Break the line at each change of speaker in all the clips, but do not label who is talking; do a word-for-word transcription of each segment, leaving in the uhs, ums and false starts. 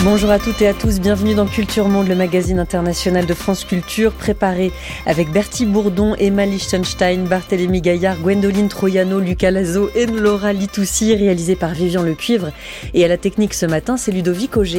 Bonjour à toutes et à tous, bienvenue dans Culture Monde, le magazine international de France Culture, préparé avec Bertie Bourdon, Emma Lichtenstein, Barthélémy Gaillard, Gwendoline Troiano, Lucas Lazo et Laura Litoussi, réalisé par Vivian Lecuivre. Et à la technique ce matin, c'est Ludovic Auger.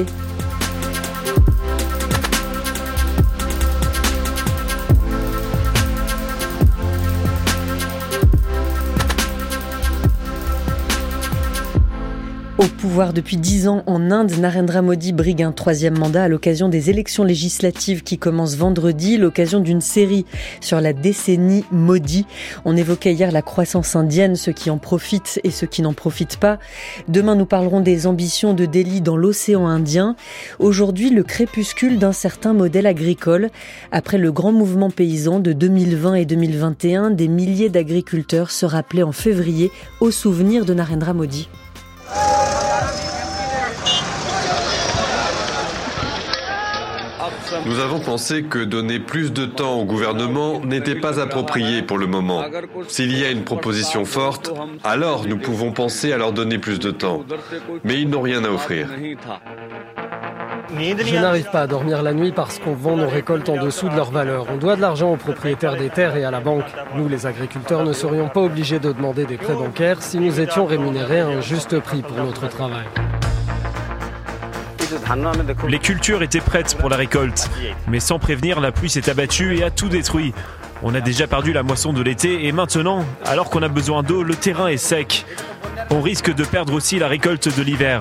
Au pouvoir depuis dix ans en Inde, Narendra Modi brigue un troisième mandat à l'occasion des élections législatives qui commencent vendredi, l'occasion d'une série sur la décennie Modi. On évoquait hier la croissance indienne, ceux qui en profitent et ceux qui n'en profitent pas. Demain, nous parlerons des ambitions de Delhi dans l'océan Indien. Aujourd'hui, le crépuscule d'un certain modèle agricole. Après le grand mouvement paysan de deux mille vingt et deux mille vingt et un, des milliers d'agriculteurs se rappelaient en février au souvenir de Narendra Modi.
Nous avons pensé que donner plus de temps au gouvernement n'était pas approprié pour le moment. S'il y a une proposition forte, alors nous pouvons penser à leur donner plus de temps. Mais ils n'ont rien à offrir.
Je n'arrive pas à dormir la nuit parce qu'on vend nos récoltes en dessous de leur valeur. On doit de l'argent aux propriétaires des terres et à la banque. Nous, les agriculteurs, ne serions pas obligés de demander des prêts bancaires si nous étions rémunérés à un juste prix pour notre travail.
Les cultures étaient prêtes pour la récolte, mais sans prévenir, la pluie s'est abattue et a tout détruit. On a déjà perdu la moisson de l'été et maintenant, alors qu'on a besoin d'eau, le terrain est sec. On risque de perdre aussi la récolte de l'hiver.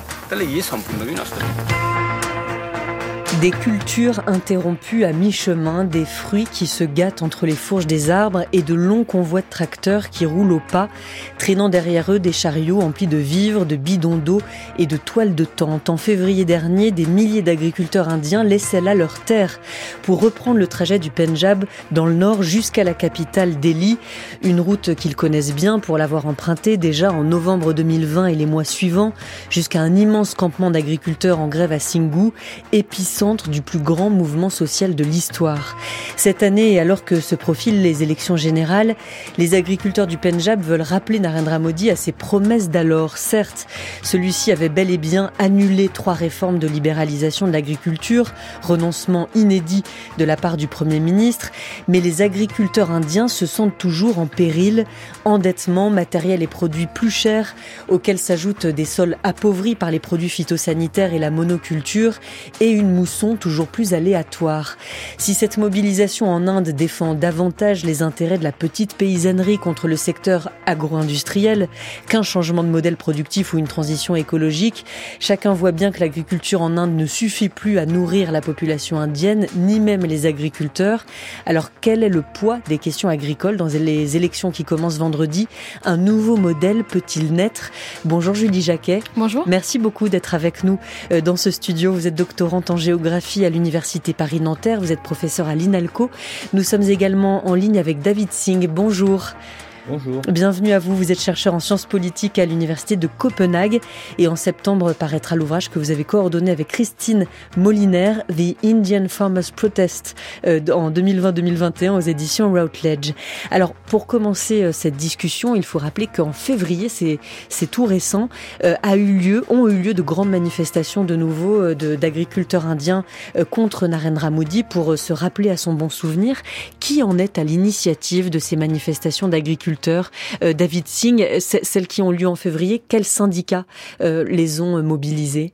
Des cultures interrompues à mi-chemin, des fruits qui se gâtent entre les fourches des arbres et de longs convois de tracteurs qui roulent au pas, traînant derrière eux des chariots emplis de vivres, de bidons d'eau et de toiles de tente. En février dernier, des milliers d'agriculteurs indiens laissaient là leurs terres pour reprendre le trajet du Pendjab dans le nord jusqu'à la capitale Delhi. Une route qu'ils connaissent bien pour l'avoir empruntée déjà en novembre deux mille vingt et les mois suivants, jusqu'à un immense campement d'agriculteurs en grève à Singhu, épicentre du plus grand mouvement social de l'histoire. Cette année, alors que se profilent les élections générales, les agriculteurs du Pendjab veulent rappeler Narendra Modi à ses promesses d'alors. Certes, celui-ci avait bel et bien annulé trois réformes de libéralisation de l'agriculture, renoncement inédit de la part du Premier ministre, mais les agriculteurs indiens se sentent toujours en péril. Endettement, matériel et produits plus chers, auxquels s'ajoutent des sols appauvris par les produits phytosanitaires et la monoculture, et une mousson toujours plus aléatoire. Si cette mobilisation en Inde défend davantage les intérêts de la petite paysannerie contre le secteur agro-industriel qu'un changement de modèle productif ou une transition écologique, chacun voit bien que l'agriculture en Inde ne suffit plus à nourrir la population indienne, ni même les agriculteurs. Alors quel est le poids des questions agricoles dans les élections qui commencent vendredi? Un nouveau modèle peut-il naître? Bonjour Julie Jacquet.
Bonjour.
Merci beaucoup d'être avec nous dans ce studio. Vous êtes doctorante en géographie à l'Université Paris-Nanterre, vous êtes professeur à l'INALCO. Nous sommes également en ligne avec David Singh. Bonjour.
Bonjour.
Bienvenue à vous, vous êtes chercheur en sciences politiques à l'Université de Copenhague et en septembre paraîtra l'ouvrage que vous avez coordonné avec Christine Moliner, The Indian Farmers' Protest, euh, en deux mille vingt deux mille vingt et un aux éditions Routledge. Alors pour commencer euh, cette discussion, il faut rappeler qu'en février, c'est, c'est tout récent, euh, a eu lieu, ont eu lieu de grandes manifestations de nouveau euh, de, d'agriculteurs indiens euh, contre Narendra Modi pour euh, se rappeler à son bon souvenir. Qui en est à l'initiative de ces manifestations d'agriculteurs? Euh, David Singh, celles qui ont lieu en février, quels syndicats euh, les ont mobilisés?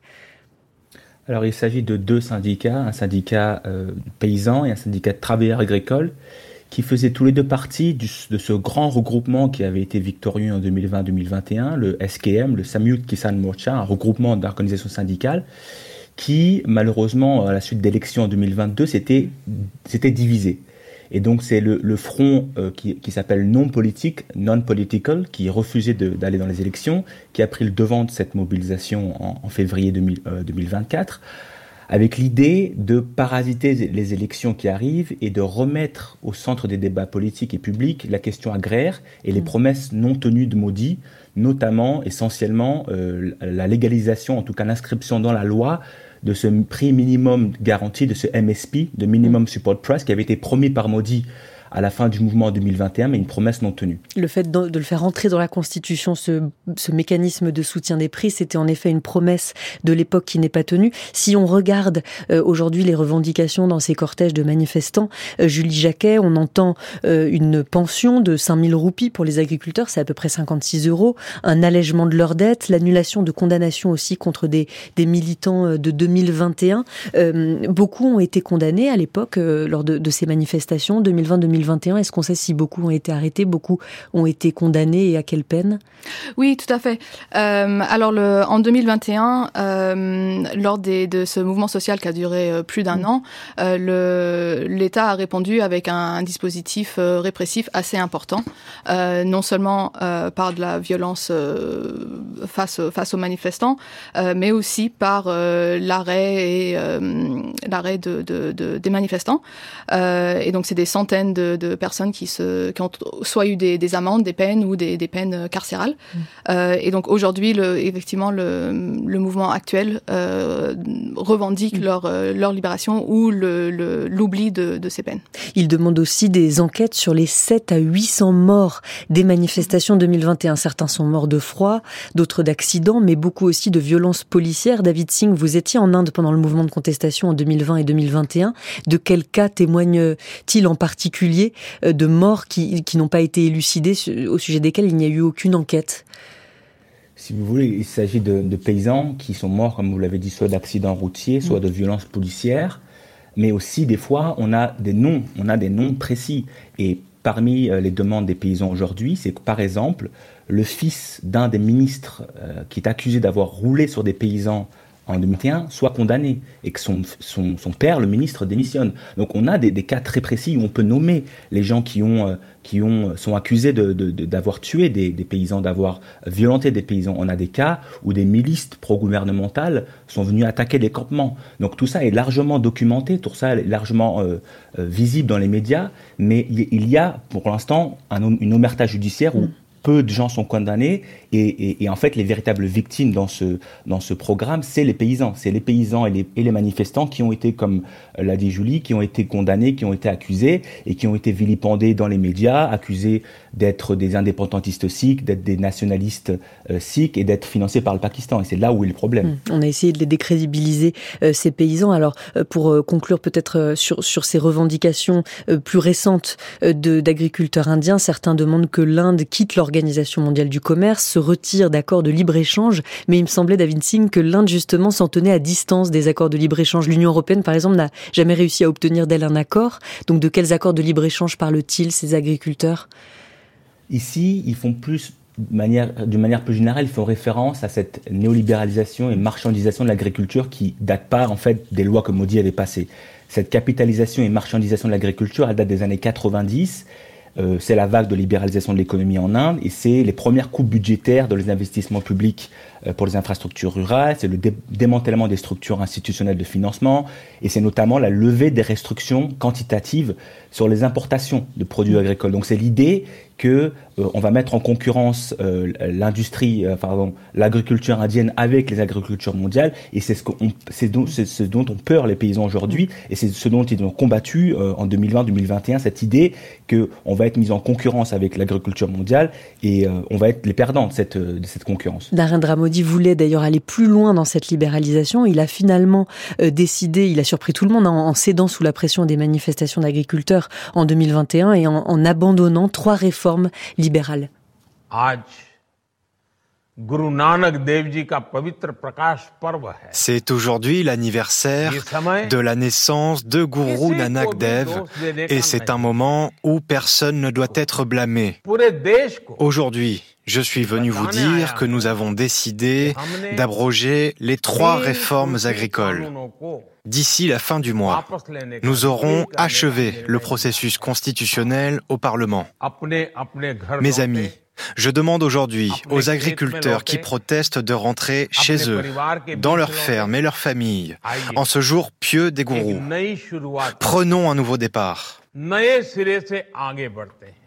Alors il s'agit de deux syndicats, un syndicat euh, paysan et un syndicat de travailleurs agricoles qui faisaient tous les deux partie du, de ce grand regroupement qui avait été victorieux en deux mille vingt deux mille vingt et un, le S K M, le Samyukt Kisan Morcha, un regroupement d'organisations syndicales qui malheureusement à la suite d'élections en deux mille vingt-deux s'était, s'était divisé. Et donc c'est le, le front euh, qui, qui s'appelle non politique, non-political, qui refusait de, d'aller dans les élections, qui a pris le devant de cette mobilisation en, en février deux mille, euh, deux mille vingt-quatre, avec l'idée de parasiter les élections qui arrivent et de remettre au centre des débats politiques et publics la question agraire et les promesses non tenues de Modi, notamment, essentiellement, euh, la légalisation, en tout cas l'inscription dans la loi, de ce prix minimum garanti, de ce M S P, de Minimum Support Price, qui avait été promis par Modi à la fin du mouvement en deux mille vingt et un, mais une promesse non tenue.
Le fait de, de le faire entrer dans la Constitution, ce, ce mécanisme de soutien des prix, c'était en effet une promesse de l'époque qui n'est pas tenue. Si on regarde euh, aujourd'hui les revendications dans ces cortèges de manifestants, euh, Julie Jacquet, on entend euh, une pension de cinq mille roupies pour les agriculteurs, c'est à peu près cinquante-six euros, un allègement de leurs dettes, l'annulation de condamnations aussi contre des, des militants de deux mille vingt et un. Euh, beaucoup ont été condamnés à l'époque euh, lors de, de ces manifestations deux mille vingt deux mille vingt et un. Est-ce qu'on sait si beaucoup ont été arrêtés, beaucoup ont été condamnés et à quelle peine?
Oui, tout à fait. Euh, alors, le, en deux mille vingt et un, euh, lors des, de ce mouvement social qui a duré euh, plus d'un mmh. an, euh, le, l'État a répondu avec un, un dispositif euh, répressif assez important, euh, non seulement euh, par de la violence euh, face, face aux manifestants, euh, mais aussi par euh, l'arrêt et euh, l'arrêt de, de, de, des manifestants. Euh, et donc, c'est des centaines de, de personnes qui, se, qui ont soit eu des, des amendes, des peines ou des, des peines carcérales. Mmh. Euh, et donc, aujourd'hui, le, effectivement, le, le mouvement actuel euh, revendique mmh. leur, euh, leur libération ou le, le, l'oubli de, de ces peines.
Il demande aussi des enquêtes sur les sept à huit cents morts des manifestations deux mille vingt et un. Certains sont morts de froid, d'autres d'accidents, mais beaucoup aussi de violences policières. David Singh, vous étiez en Inde pendant le mouvement de contestation en deux mille vingt et deux mille vingt et un. De quel cas témoigne-t-il en particulier de morts qui, qui n'ont pas été élucidées, au sujet desquelles il n'y a eu aucune enquête?
Si vous voulez, il s'agit de, de paysans qui sont morts, comme vous l'avez dit, soit d'accidents routiers, soit de violences policières, mais aussi des fois on a des noms, on a des noms précis. Et parmi les demandes des paysans aujourd'hui, c'est que par exemple, le fils d'un des ministres euh, qui est accusé d'avoir roulé sur des paysans en deux mille vingt et un, soit condamné et que son, son, son père, le ministre, démissionne. Donc on a des, des cas très précis où on peut nommer les gens qui, ont, qui ont, sont accusés de, de, de, d'avoir tué des, des paysans, d'avoir violenté des paysans. On a des cas où des milices pro-gouvernementales sont venues attaquer des campements. Donc tout ça est largement documenté, tout ça est largement euh, euh, visible dans les médias, mais il y a pour l'instant un, une omerta judiciaire où mmh. peu de gens sont condamnés et, et, et en fait les véritables victimes dans ce, dans ce programme, c'est les paysans. C'est les paysans et les, et les manifestants qui ont été, comme l'a dit Julie, qui ont été condamnés, qui ont été accusés et qui ont été vilipendés dans les médias, accusés d'être des indépendantistes sikhs, d'être des nationalistes euh, sikhs et d'être financés par le Pakistan. Et c'est là où est le problème.
Mmh. On a essayé de les décrédibiliser, euh, ces paysans. Alors, euh, pour euh, conclure peut-être euh, sur, sur ces revendications euh, plus récentes euh, de, d'agriculteurs indiens, certains demandent que l'Inde quitte l'Organisation mondiale du commerce, se retire d'accords de libre-échange. Mais il me semblait, David Singh, que l'Inde justement s'en tenait à distance des accords de libre-échange. L'Union européenne, par exemple, n'a jamais réussi à obtenir d'elle un accord. Donc de quels accords de libre-échange parlent-ils, ces agriculteurs ?
Ici, ils font plus, de manière, d'une manière plus générale, ils font référence à cette néolibéralisation et marchandisation de l'agriculture qui date pas, en fait, des lois que Modi avait passées. Cette capitalisation et marchandisation de l'agriculture, elle date des années quatre-vingt-dix. Euh, c'est la vague de libéralisation de l'économie en Inde et c'est les premières coupes budgétaires dans les investissements publics euh, pour les infrastructures rurales, c'est le dé- démantèlement des structures institutionnelles de financement et c'est notamment la levée des restrictions quantitatives sur les importations de produits agricoles. Donc c'est l'idée que euh, on va mettre en concurrence euh, l'industrie, euh, pardon, l'agriculture indienne avec les agricultures mondiales et c'est ce, qu'on, c'est, dont, c'est ce dont ont peur les paysans aujourd'hui et c'est ce dont ils ont combattu euh, en deux mille vingt deux mille vingt et un, cette idée que on va être mis en concurrence avec l'agriculture mondiale et euh, on va être les perdants de cette, de cette concurrence.
Narendra Modi voulait d'ailleurs aller plus loin dans cette libéralisation. Il a finalement euh, décidé, il a surpris tout le monde en, en cédant sous la pression des manifestations d'agriculteurs en deux mille vingt et un et en, en abandonnant trois réformes libérales.
C'est aujourd'hui l'anniversaire de la naissance de Guru Nanak Dev et c'est un moment où personne ne doit être blâmé. Aujourd'hui, je suis venu vous dire que nous avons décidé d'abroger les trois réformes agricoles. D'ici la fin du mois, nous aurons achevé le processus constitutionnel au Parlement. Mes amis, je demande aujourd'hui aux agriculteurs qui protestent de rentrer chez eux, dans leurs fermes et leurs familles, en ce jour pieux des gourous. Prenons un nouveau départ.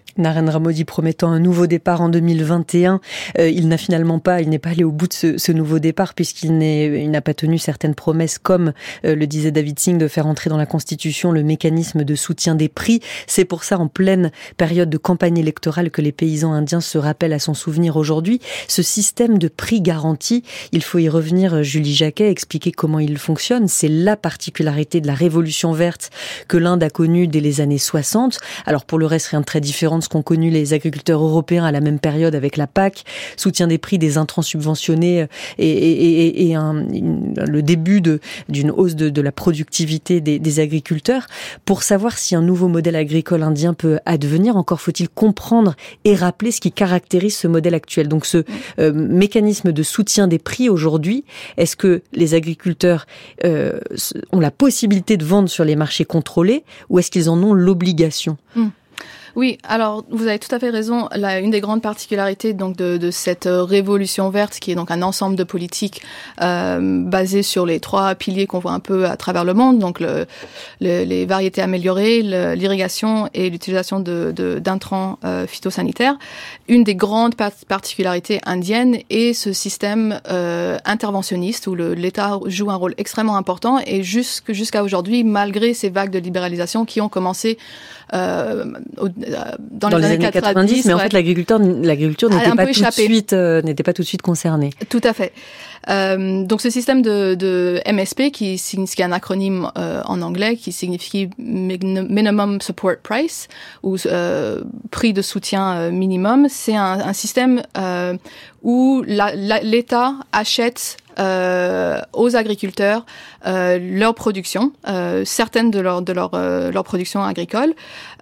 Narendra Modi promettant un nouveau départ en deux mille vingt et un, euh, il n'a finalement pas, il n'est pas allé au bout de ce, ce nouveau départ puisqu'il n'est, il n'a pas tenu certaines promesses comme euh, le disait David Singh de faire entrer dans la Constitution le mécanisme de soutien des prix. C'est pour ça en pleine période de campagne électorale que les paysans indiens se rappellent à son souvenir aujourd'hui. Ce système de prix garanti, il faut y revenir, Julie Jacquet, expliquer comment il fonctionne. C'est la particularité de la révolution verte que l'Inde a connue dès les années soixante. Alors pour le reste, rien de très différent de ce qu'ont connu les agriculteurs européens à la même période avec la P A C, soutien des prix des intrants subventionnés et, et, et, et un, une, le début de, d'une hausse de, de la productivité des, des agriculteurs. Pour savoir si un nouveau modèle agricole indien peut advenir, encore faut-il comprendre et rappeler ce qui caractérise ce modèle actuel. Donc ce euh, mécanisme de soutien des prix aujourd'hui, est-ce que les agriculteurs euh, ont la possibilité de vendre sur les marchés contrôlés ou est-ce qu'ils en ont l'obligation ?
mmh. Oui, alors vous avez tout à fait raison. Là, une des grandes particularités donc de, de cette révolution verte, qui est donc un ensemble de politiques euh, basées sur les trois piliers qu'on voit un peu à travers le monde, donc le, le, les variétés améliorées, le, l'irrigation et l'utilisation de, de, d'intrants euh, phytosanitaires. Une des grandes particularités indiennes est ce système euh, interventionniste où le, l'État joue un rôle extrêmement important et jusqu', jusqu'à aujourd'hui, malgré ces vagues de libéralisation qui ont commencé euh, au, dans,
dans
les,
les
années
années quatre-vingt-dix, mais
ouais.
en fait l'agriculture, l'agriculture n'était pas tout de suite, euh, n'était pas tout de suite concernée.
Tout à fait. Euh, donc ce système de, de M S P, qui signifie un acronyme euh, en anglais qui signifie Minimum Support Price ou euh, prix de soutien euh, minimum, c'est un, un système euh, où la, la, l'État achète euh, aux agriculteurs euh, leur production, euh, certaines de leur de leur euh, leur production agricole.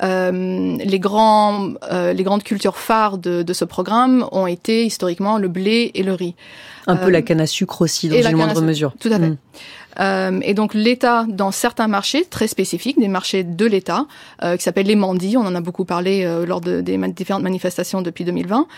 Euh, les grands euh, les grandes cultures phares de, de ce programme ont été historiquement le blé et le riz.
Un peu euh, la canne à sucre aussi, dans une moindre mesure.
Tout à fait.
Mmh.
Euh, et donc l'État, dans certains marchés très spécifiques, des marchés de l'État, euh, qui s'appellent les mandis, on en a beaucoup parlé euh, lors de, des man- différentes manifestations depuis deux mille vingt,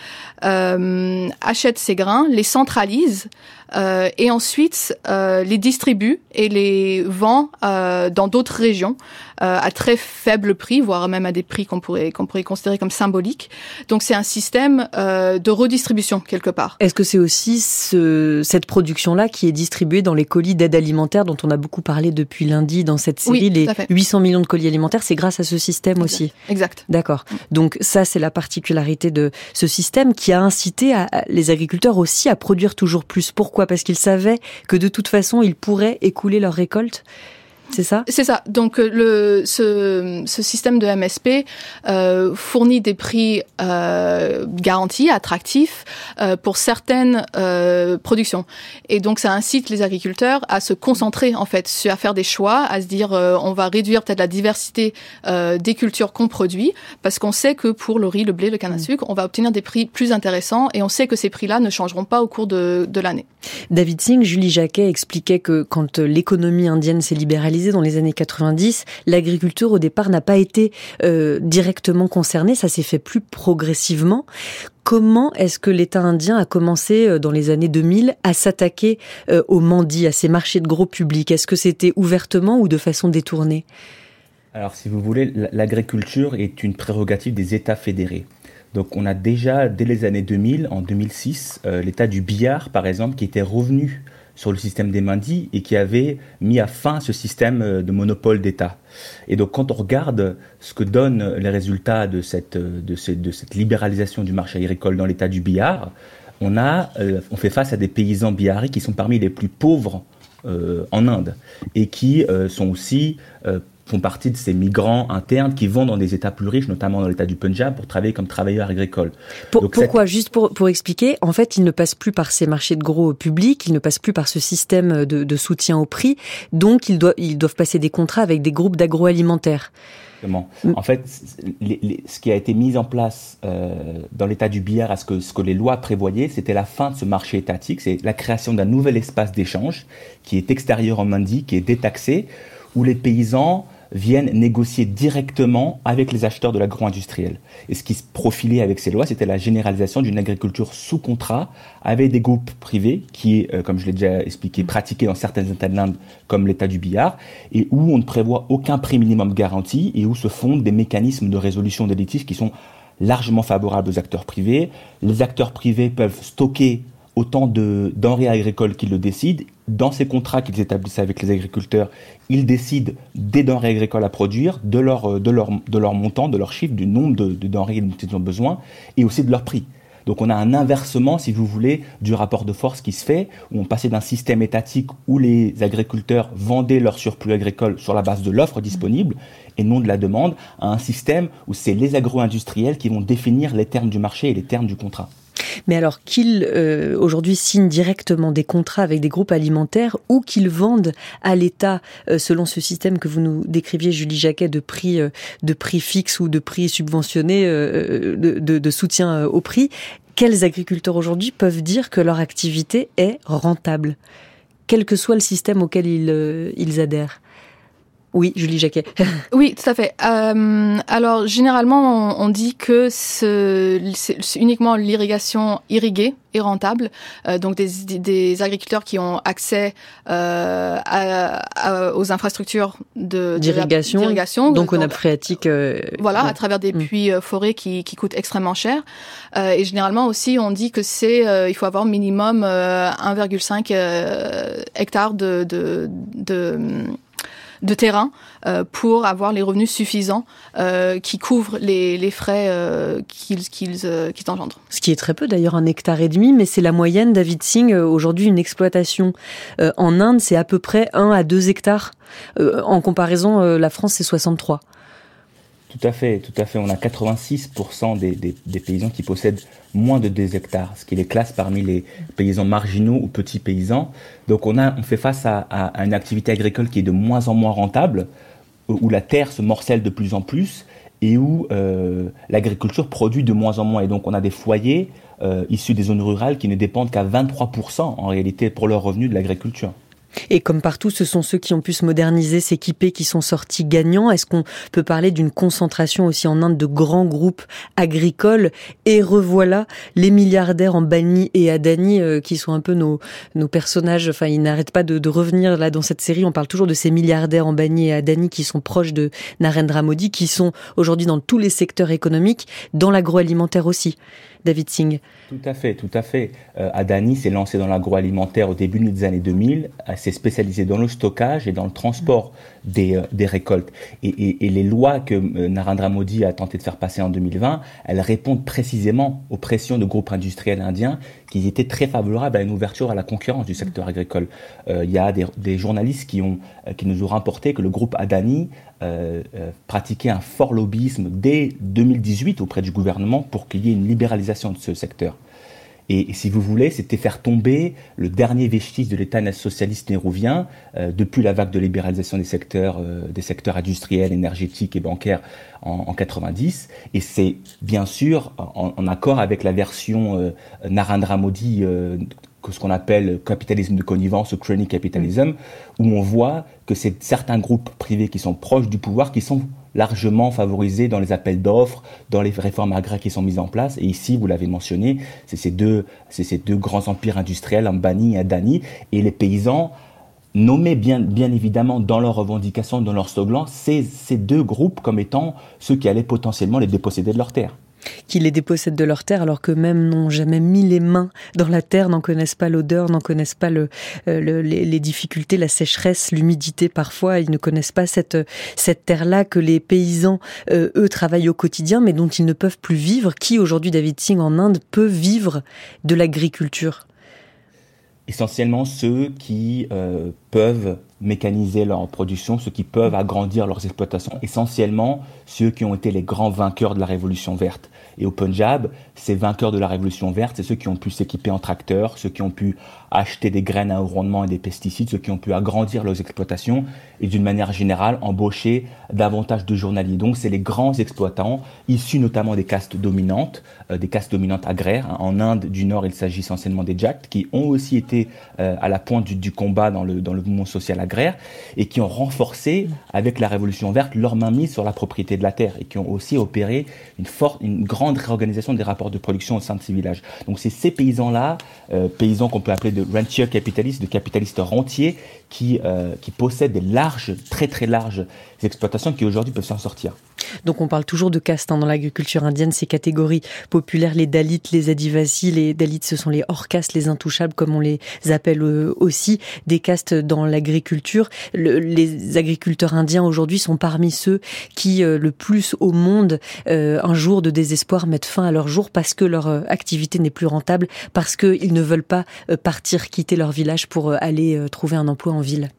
euh, achète ces grains, les centralise euh, et ensuite euh, les distribue et les vend euh, dans d'autres régions euh, à très faible prix, voire même à des prix qu'on pourrait qu'on pourrait considérer comme symboliques. Donc c'est un système euh, de redistribution quelque part.
Est-ce que c'est aussi ce, cette production-là qui est distribuée dans les colis d'aide alimentaire dont on a beaucoup parlé depuis lundi dans cette série,
oui,
les huit cents millions de colis alimentaires, c'est grâce à ce système
exact.
aussi.
Exact.
D'accord. Donc ça, c'est la particularité de ce système qui a incité à, à les agriculteurs aussi à produire toujours plus. Pourquoi ? Parce qu'ils savaient que de toute façon, ils pourraient écouler leur récolte. C'est ça ?
C'est ça. Donc le ce, ce système de M S P euh, fournit des prix euh, garantis, attractifs euh, pour certaines euh, productions. Et donc ça incite les agriculteurs à se concentrer en fait, à faire des choix, à se dire euh, on va réduire peut-être la diversité euh, des cultures qu'on produit, parce qu'on sait que pour le riz, le blé, le canne à sucre, on va obtenir des prix plus intéressants et on sait que ces prix-là ne changeront pas au cours de, de l'année.
David Singh, Julie Jacquet expliquait que quand l'économie indienne s'est libéralisée dans les années quatre-vingt-dix, l'agriculture au départ n'a pas été euh, directement concernée, ça s'est fait plus progressivement. Comment est-ce que l'État indien a commencé dans les années deux mille à s'attaquer euh, aux mandis, à ces marchés de gros publics ? Est-ce que c'était ouvertement ou de façon détournée ?
Alors si vous voulez, l'agriculture est une prérogative des États fédérés. Donc on a déjà, dès les années deux mille, en deux mille six, euh, l'État du Bihar, par exemple, qui était revenu sur le système des mandis et qui avait mis à fin ce système de monopole d'État. Et donc quand on regarde ce que donnent les résultats de cette, de ce, de cette libéralisation du marché agricole dans l'État du Bihar, on, a, euh, on fait face à des paysans biharis qui sont parmi les plus pauvres euh, en Inde et qui euh, sont aussi... Euh, font partie de ces migrants internes qui vont dans des États plus riches, notamment dans l'État du Punjab, pour travailler comme travailleurs agricoles.
Pour, Donc, pourquoi cette... Juste pour, pour expliquer, en fait, ils ne passent plus par ces marchés de gros publics, ils ne passent plus par ce système de, de soutien au prix, donc ils doivent, ils doivent passer des contrats avec des groupes d'agroalimentaires.
Exactement. En fait, les, les, ce qui a été mis en place euh, dans l'État du Bihar, à ce que, ce que les lois prévoyaient, c'était la fin de ce marché étatique, c'est la création d'un nouvel espace d'échange qui est extérieur en mandi, qui est détaxé, où les paysans viennent négocier directement avec les acheteurs de l'agro-industriel. Et ce qui se profilait avec ces lois, c'était la généralisation d'une agriculture sous contrat avec des groupes privés qui, euh, comme je l'ai déjà expliqué, pratiqués dans certains États de l'Inde comme l'État du Bihar, et où on ne prévoit aucun prix minimum garanti et où se fondent des mécanismes de résolution des litiges qui sont largement favorable aux acteurs privés. Les acteurs privés peuvent stocker autant de denrées agricoles qu'ils le décident. Dans ces contrats qu'ils établissent avec les agriculteurs, ils décident des denrées agricoles à produire, de leur, de leur, de leur montant, de leur chiffre, du nombre de, de denrées dont ils ont besoin, et aussi de leur prix. Donc on a un inversement, si vous voulez, du rapport de force qui se fait, où on passait d'un système étatique où les agriculteurs vendaient leur surplus agricole sur la base de l'offre disponible et non de la demande, à un système où c'est les agro-industriels qui vont définir les termes du marché et les termes du contrat.
Mais alors qu'ils, euh, aujourd'hui, signent directement des contrats avec des groupes alimentaires ou qu'ils vendent à l'État, euh, selon ce système que vous nous décriviez, Julie Jacquet, de prix, euh, de prix fixe ou de prix subventionnés, euh, de, de, de soutien euh, au prix, quels agriculteurs aujourd'hui peuvent dire que leur activité est rentable, quel que soit le système auquel ils, euh, ils adhèrent? Oui, Julie Jacquet.
Oui, tout à fait. Euh, alors, généralement, on, on dit que ce, c'est, c'est uniquement l'irrigation irriguée est rentable. Euh, donc, des, des agriculteurs qui ont accès euh, à, à, aux infrastructures de,
d'irrigation,
d'irrigation.
Donc, on a phréatique. Euh,
voilà,
ouais.
à travers des
mmh.
puits euh, forêts qui, qui coûtent extrêmement cher. Euh, et généralement aussi, on dit que c'est, euh, il faut avoir minimum euh, un virgule cinq euh, hectares de, de, de de terrain euh, pour avoir les revenus suffisants euh, qui couvrent les, les frais euh, qu'ils, qu'ils, euh, qu'ils engendrent.
Ce qui est très peu d'ailleurs, un hectare et demi, mais c'est la moyenne, David Singh. Aujourd'hui, une exploitation euh, en Inde, c'est à peu près un à deux hectares. Euh, en comparaison, euh, la France, c'est soixante-trois.
Tout à fait, tout à fait. On a quatre-vingt-six pour cent des, des, des paysans qui possèdent moins de deux hectares, ce qui les classe parmi les paysans marginaux ou petits paysans. Donc on, a, on fait face à, à, à une activité agricole qui est de moins en moins rentable, où la terre se morcelle de plus en plus et où euh, l'agriculture produit de moins en moins. Et donc on a des foyers euh, issus des zones rurales qui ne dépendent qu'à vingt-trois pour cent en réalité pour leurs revenus de l'agriculture.
Et comme partout, ce sont ceux qui ont pu se moderniser, s'équiper, qui sont sortis gagnants. Est-ce qu'on peut parler d'une concentration aussi en Inde de grands groupes agricoles? Et revoilà les milliardaires Ambani et Adani, euh, qui sont un peu nos, nos personnages. Enfin, ils n'arrêtent pas de, de revenir là dans cette série. On parle toujours de ces milliardaires Ambani et Adani qui sont proches de Narendra Modi, qui sont aujourd'hui dans tous les secteurs économiques, dans l'agroalimentaire aussi. David Singh.
Tout à fait, tout à fait. Euh, Adani s'est lancé dans l'agroalimentaire au début des années deux mille, elle s'est spécialisée dans le stockage et dans le transport des, euh, des récoltes. Et, et, et les lois que euh, Narendra Modi a tenté de faire passer en deux mille vingt, elles répondent précisément aux pressions de groupes industriels indiens qui étaient très favorables à une ouverture à la concurrence du secteur agricole. Euh, il y a des, des journalistes qui, ont, euh, qui nous ont rapporté que le groupe Adani Euh, euh, pratiquer un fort lobbyisme dès deux mille dix-huit auprès du gouvernement pour qu'il y ait une libéralisation de ce secteur. Et, et si vous voulez, c'était faire tomber le dernier vestige de l'État socialiste nérouvien euh, depuis la vague de libéralisation des secteurs, euh, des secteurs industriels, énergétiques et bancaires en, en quatre-vingt-dix. Et c'est bien sûr en, en accord avec la version euh, Narendra Modi euh, que ce qu'on appelle capitalisme de connivence ou crony capitalism, où on voit que c'est certains groupes privés qui sont proches du pouvoir qui sont largement favorisés dans les appels d'offres, dans les réformes agraires qui sont mises en place. Et ici, vous l'avez mentionné, c'est ces deux, c'est ces deux grands empires industriels, Ambani et Adani, et les paysans nommés bien, bien évidemment dans leurs revendications, dans leurs slogans, c'est ces deux groupes comme étant ceux qui allaient potentiellement les déposséder de leurs terres.
Qui les dépossèdent de leur terre alors qu'eux-mêmes n'ont jamais mis les mains dans la terre, n'en connaissent pas l'odeur, n'en connaissent pas le, le, les, les difficultés, la sécheresse, l'humidité parfois. Ils ne connaissent pas cette, cette terre-là que les paysans, euh, eux, travaillent au quotidien, mais dont ils ne peuvent plus vivre. Qui aujourd'hui, David Singh, en Inde, peut vivre de l'agriculture ?
Essentiellement ceux qui euh, peuvent mécaniser leur production, ceux qui peuvent agrandir leurs exploitations, essentiellement ceux qui ont été les grands vainqueurs de la Révolution verte. Et au Punjab, ces vainqueurs de la Révolution verte, c'est ceux qui ont pu s'équiper en tracteurs, ceux qui ont pu acheter des graines à haut rendement et des pesticides, ceux qui ont pu agrandir leurs exploitations et d'une manière générale embaucher davantage de journaliers. Donc c'est les grands exploitants, issus notamment des castes dominantes, euh, des castes dominantes agraires. En Inde du Nord, il s'agit essentiellement des Jats, qui ont aussi été euh, à la pointe du, du combat dans le, dans le mouvement social agraire et qui ont renforcé, avec la Révolution verte, leur mainmise sur la propriété de la terre et qui ont aussi opéré une, forte, une grande réorganisation des rapports de production au sein de ces villages. Donc c'est ces paysans-là, euh, paysans qu'on peut appeler de ranchers capitalistes, de capitalistes rentiers, qui, euh, qui possèdent des larges, très très larges exploitations qui aujourd'hui peuvent s'en sortir.
Donc on parle toujours de caste hein, dans l'agriculture indienne, ces catégories populaires, les Dalits, les Adivasis. Les Dalits, ce sont les hors-castes, les intouchables, comme on les appelle aussi, des castes dans l'agriculture. Le, les agriculteurs indiens aujourd'hui sont parmi ceux qui, euh, le plus au monde, euh, un jour de désespoir, mettent fin à leur jour parce que leur euh, activité n'est plus rentable, parce qu'ils ne veulent pas euh, partir, quitter leur village pour euh, aller euh, trouver un emploi en ville.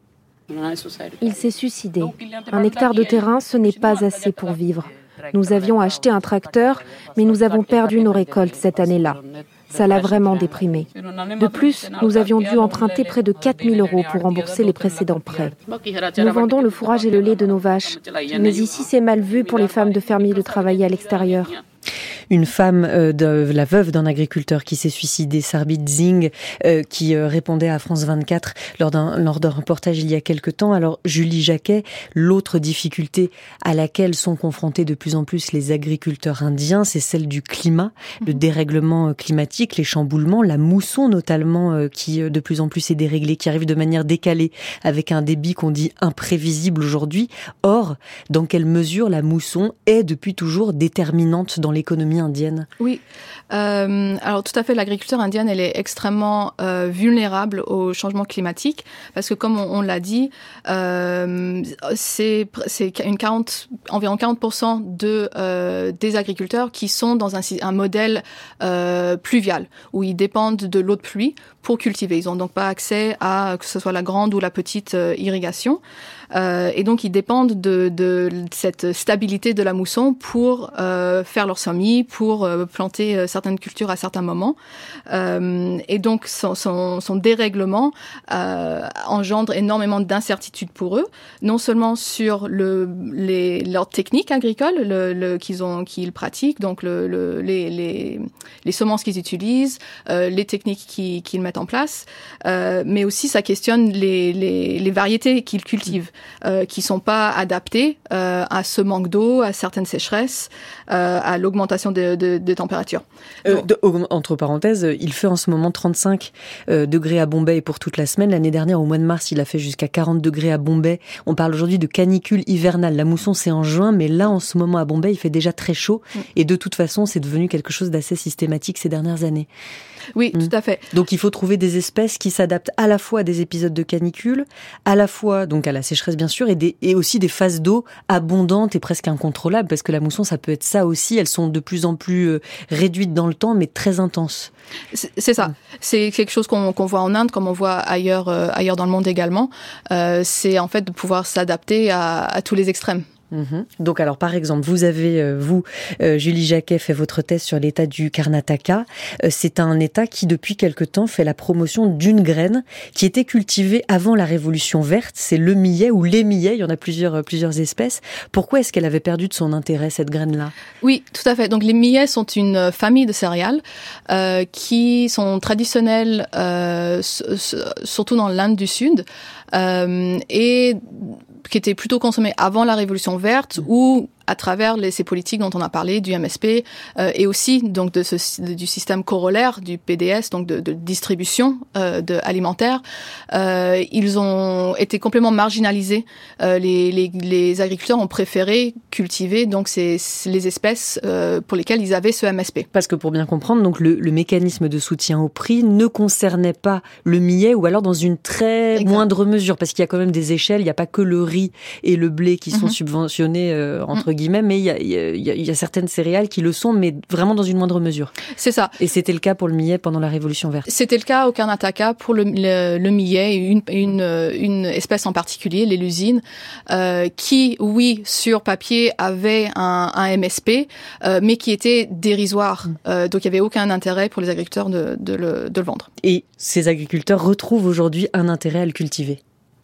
Il s'est suicidé. Un hectare de terrain, ce n'est pas assez pour vivre. Nous avions acheté un tracteur, mais nous avons perdu nos récoltes cette année-là. Ça l'a vraiment déprimé. De plus, nous avions dû emprunter près de quatre mille euros pour rembourser les précédents prêts. Nous vendons le fourrage et le lait de nos vaches. Mais ici, c'est mal vu pour les femmes de fermiers de travailler à l'extérieur.
Une femme, euh, de, la veuve d'un agriculteur qui s'est suicidé, Sarbit Singh, euh, qui euh, répondait à France vingt-quatre lors d'un, lors d'un reportage il y a quelque temps. Alors, Julie Jacquet, l'autre difficulté à laquelle sont confrontés de plus en plus les agriculteurs indiens, c'est celle du climat, mmh. le dérèglement climatique, les chamboulements, la mousson notamment, euh, qui de plus en plus est déréglée, qui arrive de manière décalée, avec un débit qu'on dit imprévisible aujourd'hui. Or, dans quelle mesure la mousson est depuis toujours déterminante dans l'économie indienne?
Oui, euh, alors tout à fait, l'agriculture indienne, elle est extrêmement euh, vulnérable au changement climatique parce que comme on, on l'a dit, euh, c'est, c'est une quarante, environ quarante pour cent de, euh, des agriculteurs qui sont dans un, un modèle euh, pluvial où ils dépendent de l'eau de pluie pour cultiver. Ils n'ont donc pas accès à que ce soit la grande ou la petite euh, irrigation. Euh, et donc, ils dépendent de, de cette stabilité de la mousson pour euh, faire leur semis, pour euh, planter euh, certaines cultures à certains moments. Euh, et donc, son, son, son dérèglement euh, engendre énormément d'incertitudes pour eux, non seulement sur le, les, leurs techniques agricoles le, le, qu'ils, ont, qu'ils pratiquent, donc le, le, les, les, les semences qu'ils utilisent, euh, les techniques qu'ils, qu'ils mettent en place, euh, mais aussi ça questionne les, les, les variétés qu'ils cultivent. Euh, qui sont pas adaptés euh, à ce manque d'eau, à certaines sécheresses, euh, à l'augmentation des de, de températures.
Euh, de, entre parenthèses, il fait en ce moment trente-cinq euh, degrés à Bombay pour toute la semaine. L'année dernière, au mois de mars, il a fait jusqu'à quarante degrés à Bombay. On parle aujourd'hui de canicule hivernale. La mousson, c'est en juin, mais là, en ce moment, à Bombay, il fait déjà très chaud. Mm. Et de toute façon, c'est devenu quelque chose d'assez systématique ces dernières années.
Oui, mmh. tout à fait.
Donc il faut trouver des espèces qui s'adaptent à la fois à des épisodes de canicule, à la fois donc à la sécheresse bien sûr, et, des, et aussi des phases d'eau abondantes et presque incontrôlables, parce que la mousson ça peut être ça aussi, elles sont de plus en plus euh, réduites dans le temps, mais très intenses.
C'est, c'est ça, mmh. c'est quelque chose qu'on, qu'on voit en Inde, comme on voit ailleurs, euh, ailleurs dans le monde également, euh, c'est en fait de pouvoir s'adapter à, à tous les extrêmes.
Mmh. Donc alors par exemple, vous avez, euh, vous, euh, Julie Jacquet, fait votre thèse sur l'état du Karnataka. Euh, c'est un état qui depuis quelque temps fait la promotion d'une graine qui était cultivée avant la Révolution verte, c'est le millet ou les millets, il y en a plusieurs, euh, plusieurs espèces. Pourquoi est-ce qu'elle avait perdu de son intérêt cette graine-là?
Oui, tout à fait. Donc les millets sont une famille de céréales euh, qui sont traditionnelles euh, s- s- surtout dans l'Inde du Sud euh, et qui étaient plutôt consommées avant la Révolution verte ou à travers les, ces politiques dont on a parlé, du M S P, euh, et aussi donc de ce, de, du système corollaire du P D S, donc de, de distribution euh, de, alimentaire. Euh, ils ont été complètement marginalisés. Euh, les, les, les agriculteurs ont préféré cultiver donc ces, les espèces euh, pour lesquelles ils avaient ce M S P.
Parce que pour bien comprendre, donc le, le mécanisme de soutien au prix ne concernait pas le millet, ou alors dans une très exact. moindre mesure, parce qu'il y a quand même des échelles. Il n'y a pas que le riz et le blé qui sont mm-hmm. subventionnés euh, entre mm-hmm. guillemets, mais il y, a, il, y a, il y a certaines céréales qui le sont, mais vraiment dans une moindre mesure.
C'est ça.
Et c'était le cas pour le millet pendant la Révolution verte.
C'était le cas au Karnataka pour le, le, le millet, une, une, une espèce en particulier, les lusines, euh, qui, oui, sur papier, avait un, un M S P, euh, mais qui était dérisoire. Mmh. Euh, donc il n'y avait aucun intérêt pour les agriculteurs de, de, le, de le vendre.
Et ces agriculteurs retrouvent aujourd'hui un intérêt à le cultiver.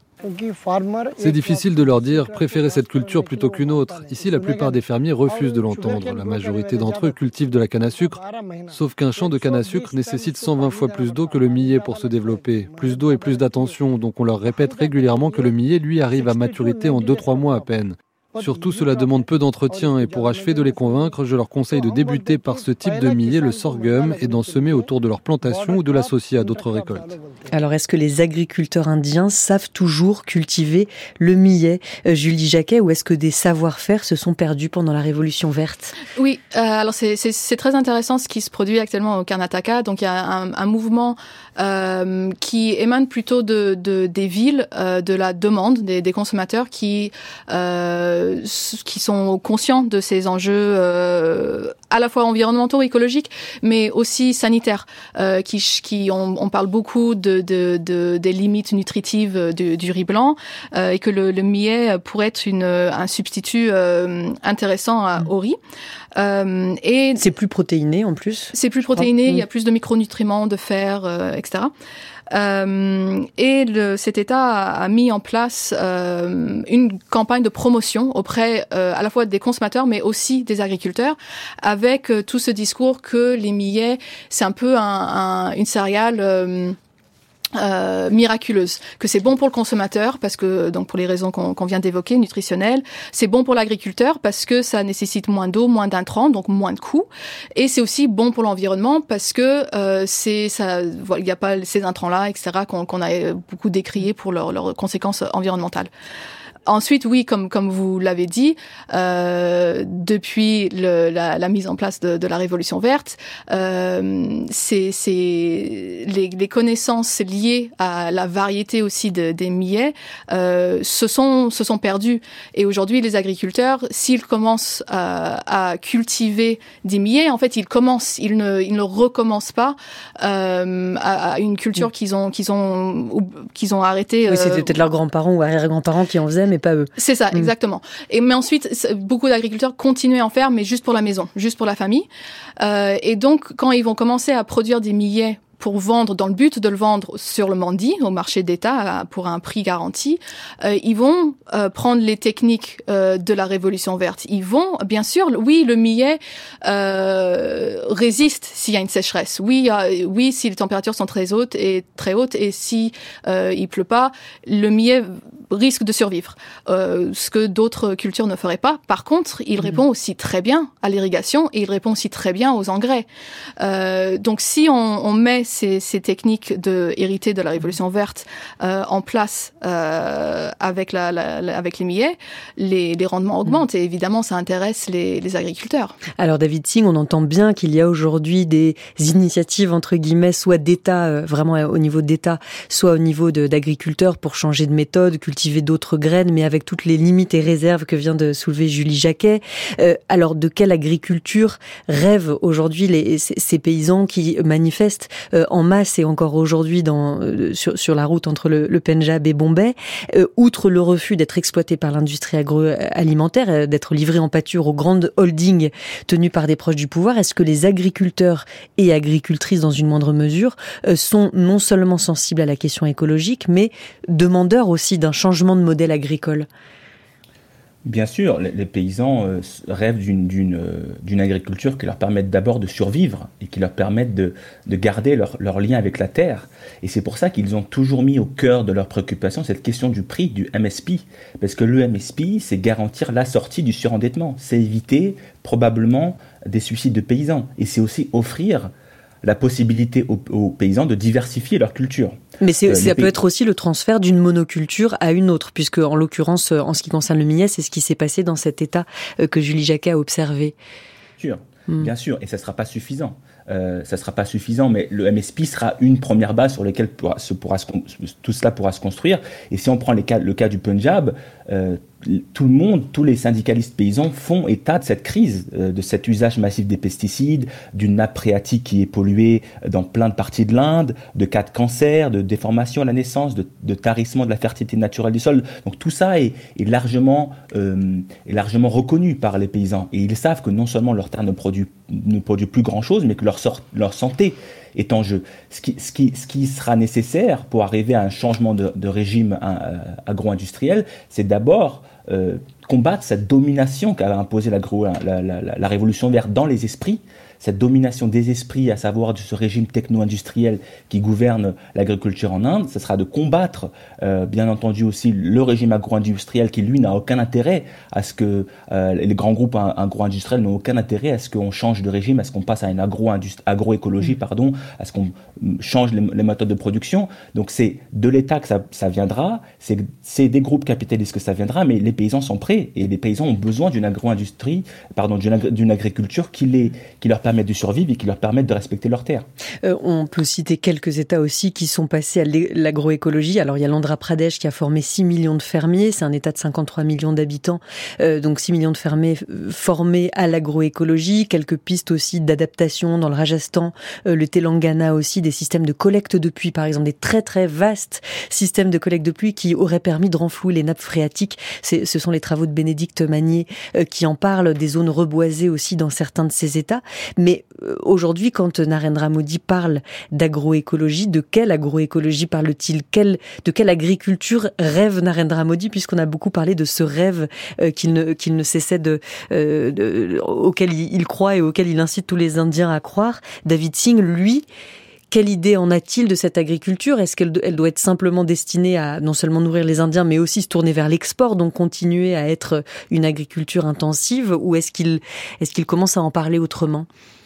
C'est difficile de leur dire « préférez cette culture plutôt qu'une autre ». Ici, la plupart des fermiers refusent de l'entendre. La majorité d'entre eux cultivent de la canne à sucre, sauf qu'un champ de canne à sucre nécessite cent vingt fois plus d'eau que le millet pour se développer. Plus d'eau et plus d'attention, donc on leur répète régulièrement que le millet, lui, arrive à maturité en deux à trois mois à peine. Surtout, cela demande peu d'entretien et pour achever de les convaincre, je leur conseille de débuter par ce type de millet, le sorghum, et d'en semer autour de leur plantation ou de l'associer à d'autres récoltes.
Alors, est-ce que les agriculteurs indiens savent toujours cultiver le millet, euh, Julie Jacquet, ou est-ce que des savoir-faire se sont perdus pendant la Révolution verte ?
Oui, euh, alors c'est, c'est, c'est très intéressant ce qui se produit actuellement au Karnataka. Donc, il y a un, un mouvement euh, qui émane plutôt de, de des villes, euh, de la demande des, des consommateurs qui euh, qui sont conscients de ces enjeux euh, à la fois environnementaux, écologiques, mais aussi sanitaires. Euh, qui, qui on, on parle beaucoup de, de, de des limites nutritives du, du riz blanc euh, et que le, le millet pourrait être une, un substitut euh, intéressant à, au riz.
Euh, et c'est plus protéiné en plus.
C'est plus protéiné, il y a plus de micronutriments, de fer, euh, et cetera. Euh, et le, cet État a, a mis en place euh, une campagne de promotion auprès euh, à la fois des consommateurs mais aussi des agriculteurs, avec euh, tout ce discours que les millets c'est un peu un, un, une céréale euh, Euh, miraculeuse, que c'est bon pour le consommateur parce que donc pour les raisons qu'on, qu'on vient d'évoquer, nutritionnelles, c'est bon pour l'agriculteur parce que ça nécessite moins d'eau, moins d'intrants, donc moins de coûts, et c'est aussi bon pour l'environnement parce que euh, c'est ça, il n'y a pas ces intrants-là, et cetera qu'on, qu'on a beaucoup décrié pour leurs leurs conséquences environnementales. Ensuite, oui, comme comme vous l'avez dit, euh, depuis le, la, la mise en place de, de la Révolution verte, euh, c'est, c'est les, les connaissances liées à la variété aussi de, des millets euh, se sont se sont perdues. Et aujourd'hui, les agriculteurs, s'ils commencent à, à cultiver des millets, en fait, ils commencent, ils ne ils ne recommencent pas euh, à, à une culture qu'ils ont qu'ils ont qu'ils ont arrêté.
Oui, c'était peut-être leurs grands-parents ou arrière-grands-parents qui en faisaient, mais pas eux.
C'est ça, mmh. exactement. Et mais ensuite, beaucoup d'agriculteurs continuaient à en faire, mais juste pour la maison, juste pour la famille. Euh, et donc, quand ils vont commencer à produire des millets pour vendre, dans le but de le vendre sur le mandi, au marché d'État, pour un prix garanti, euh, ils vont euh, prendre les techniques euh, de la Révolution verte. Ils vont, bien sûr, oui, le millet euh, résiste s'il y a une sécheresse. Oui, euh, oui, si les températures sont très hautes et très hautes, et si euh, il pleut pas, le millet risque de survivre, euh, ce que d'autres cultures ne feraient pas. Par contre, il mmh. répond aussi très bien à l'irrigation et il répond aussi très bien aux engrais. Euh, donc, si on, on met ces, ces techniques de héritées de la Révolution verte euh, en place euh, avec la, la, la avec les millets, les, les rendements augmentent et évidemment, ça intéresse les, les agriculteurs.
Alors, David Singh, on entend bien qu'il y a aujourd'hui des initiatives entre guillemets, soit d'État, euh, vraiment au niveau d'État, soit au niveau de, d'agriculteurs pour changer de méthode, cultiver d'autres graines, mais avec toutes les limites et réserves que vient de soulever Julie Jacquet. Euh, alors, de quelle agriculture rêvent aujourd'hui les, ces, ces paysans qui manifestent euh, en masse et encore aujourd'hui dans, euh, sur, sur la route entre le, le Pendjab et Bombay, euh, outre le refus d'être exploité par l'industrie agroalimentaire, euh, d'être livré en pâture aux grandes holdings tenues par des proches du pouvoir, est-ce que les agriculteurs et agricultrices, dans une moindre mesure, euh, sont non seulement sensibles à la question écologique, mais demandeurs aussi d'un changement changement de modèle agricole?
Bien sûr, les paysans euh, rêvent d'une, d'une, euh, d'une agriculture qui leur permette d'abord de survivre et qui leur permette de, de garder leur, leur lien avec la terre. Et c'est pour ça qu'ils ont toujours mis au cœur de leurs préoccupations cette question du prix, du M S P. Parce que le M S P, c'est garantir la sortie du surendettement. C'est éviter probablement des suicides de paysans. Et c'est aussi offrir la possibilité aux, aux paysans de diversifier leur culture.
Mais c'est, euh, ça peut pays... être aussi le transfert d'une monoculture à une autre, puisque en l'occurrence, en ce qui concerne le millet, c'est ce qui s'est passé dans cet état que Julie Jacquet a observé.
Bien sûr, hmm. bien sûr, et ça ne sera pas suffisant. Euh, ça ne sera pas suffisant, mais le M S P sera une première base sur laquelle pourra, se pourra, tout cela pourra se construire. Et si on prend les cas, le cas du Pendjab, euh, tout le monde, tous les syndicalistes paysans font état de cette crise, euh, de cet usage massif des pesticides, d'une nappe phréatique qui est polluée dans plein de parties de l'Inde, de cas de cancer, de déformation à la naissance, de, de tarissement de la fertilité naturelle du sol. Donc tout ça est, est, largement, euh, est largement reconnu par les paysans. Et ils savent que non seulement leur terre ne produit, ne produit plus grand-chose, mais que leur, sort, leur santé est en jeu. Ce qui, ce, qui, ce qui sera nécessaire pour arriver à un changement de, de régime euh, agro-industriel, c'est d'abord euh, combattre cette domination qu'a imposée la, la, la, la révolution verte dans les esprits, cette domination des esprits, à savoir de ce régime techno-industriel qui gouverne l'agriculture en Inde. Ce sera de combattre, euh, bien entendu aussi, le régime agro-industriel qui, lui, n'a aucun intérêt à ce que euh, les grands groupes agro-industriels n'ont aucun intérêt à ce qu'on change de régime, à ce qu'on passe à une agro agroécologie, pardon, à ce qu'on change les, les méthodes de production. Donc c'est de l'État que ça, ça viendra, c'est, c'est des groupes capitalistes que ça viendra, mais les paysans sont prêts et les paysans ont besoin d'une agro-industrie, pardon, d'une, agri- d'une agriculture qui, les, qui leur permette de survivre et qui leur permette de respecter leurs terres.
Euh, on peut citer quelques États aussi qui sont passés à l'agroécologie. Alors il y a l'Andhra Pradesh qui a formé six millions de fermiers, c'est un État de cinquante-trois millions d'habitants, euh, donc six millions de fermiers formés à l'agroécologie, quelques pistes aussi d'adaptation dans le Rajasthan, euh, le Telangana aussi, des systèmes de collecte de pluie par exemple, des très très vastes systèmes de collecte de pluie qui auraient permis de renflouer les nappes phréatiques. C'est, ce sont les travaux de Bénédicte Magnier euh, qui en parlent, des zones reboisées aussi dans certains de ces États. Mais euh, aujourd'hui, quand Narendra Modi parle d'agroécologie, de quelle agroécologie parle-t-il ? Quelle, de quelle agriculture rêve Narendra Modi, puisqu'on a beaucoup parlé de ce rêve euh, qu'il, ne, qu'il ne cessait de, euh, de, auquel il, il croit et auquel il incite tous les Indiens à croire. David Singh, lui, quelle idée en a-t-il de cette agriculture ? Est-ce qu'elle elle doit être simplement destinée à non seulement nourrir les Indiens, mais aussi se tourner vers l'export, donc continuer à être une agriculture intensive, ou est-ce qu'il, est-ce qu'il commence à en parler autrement ?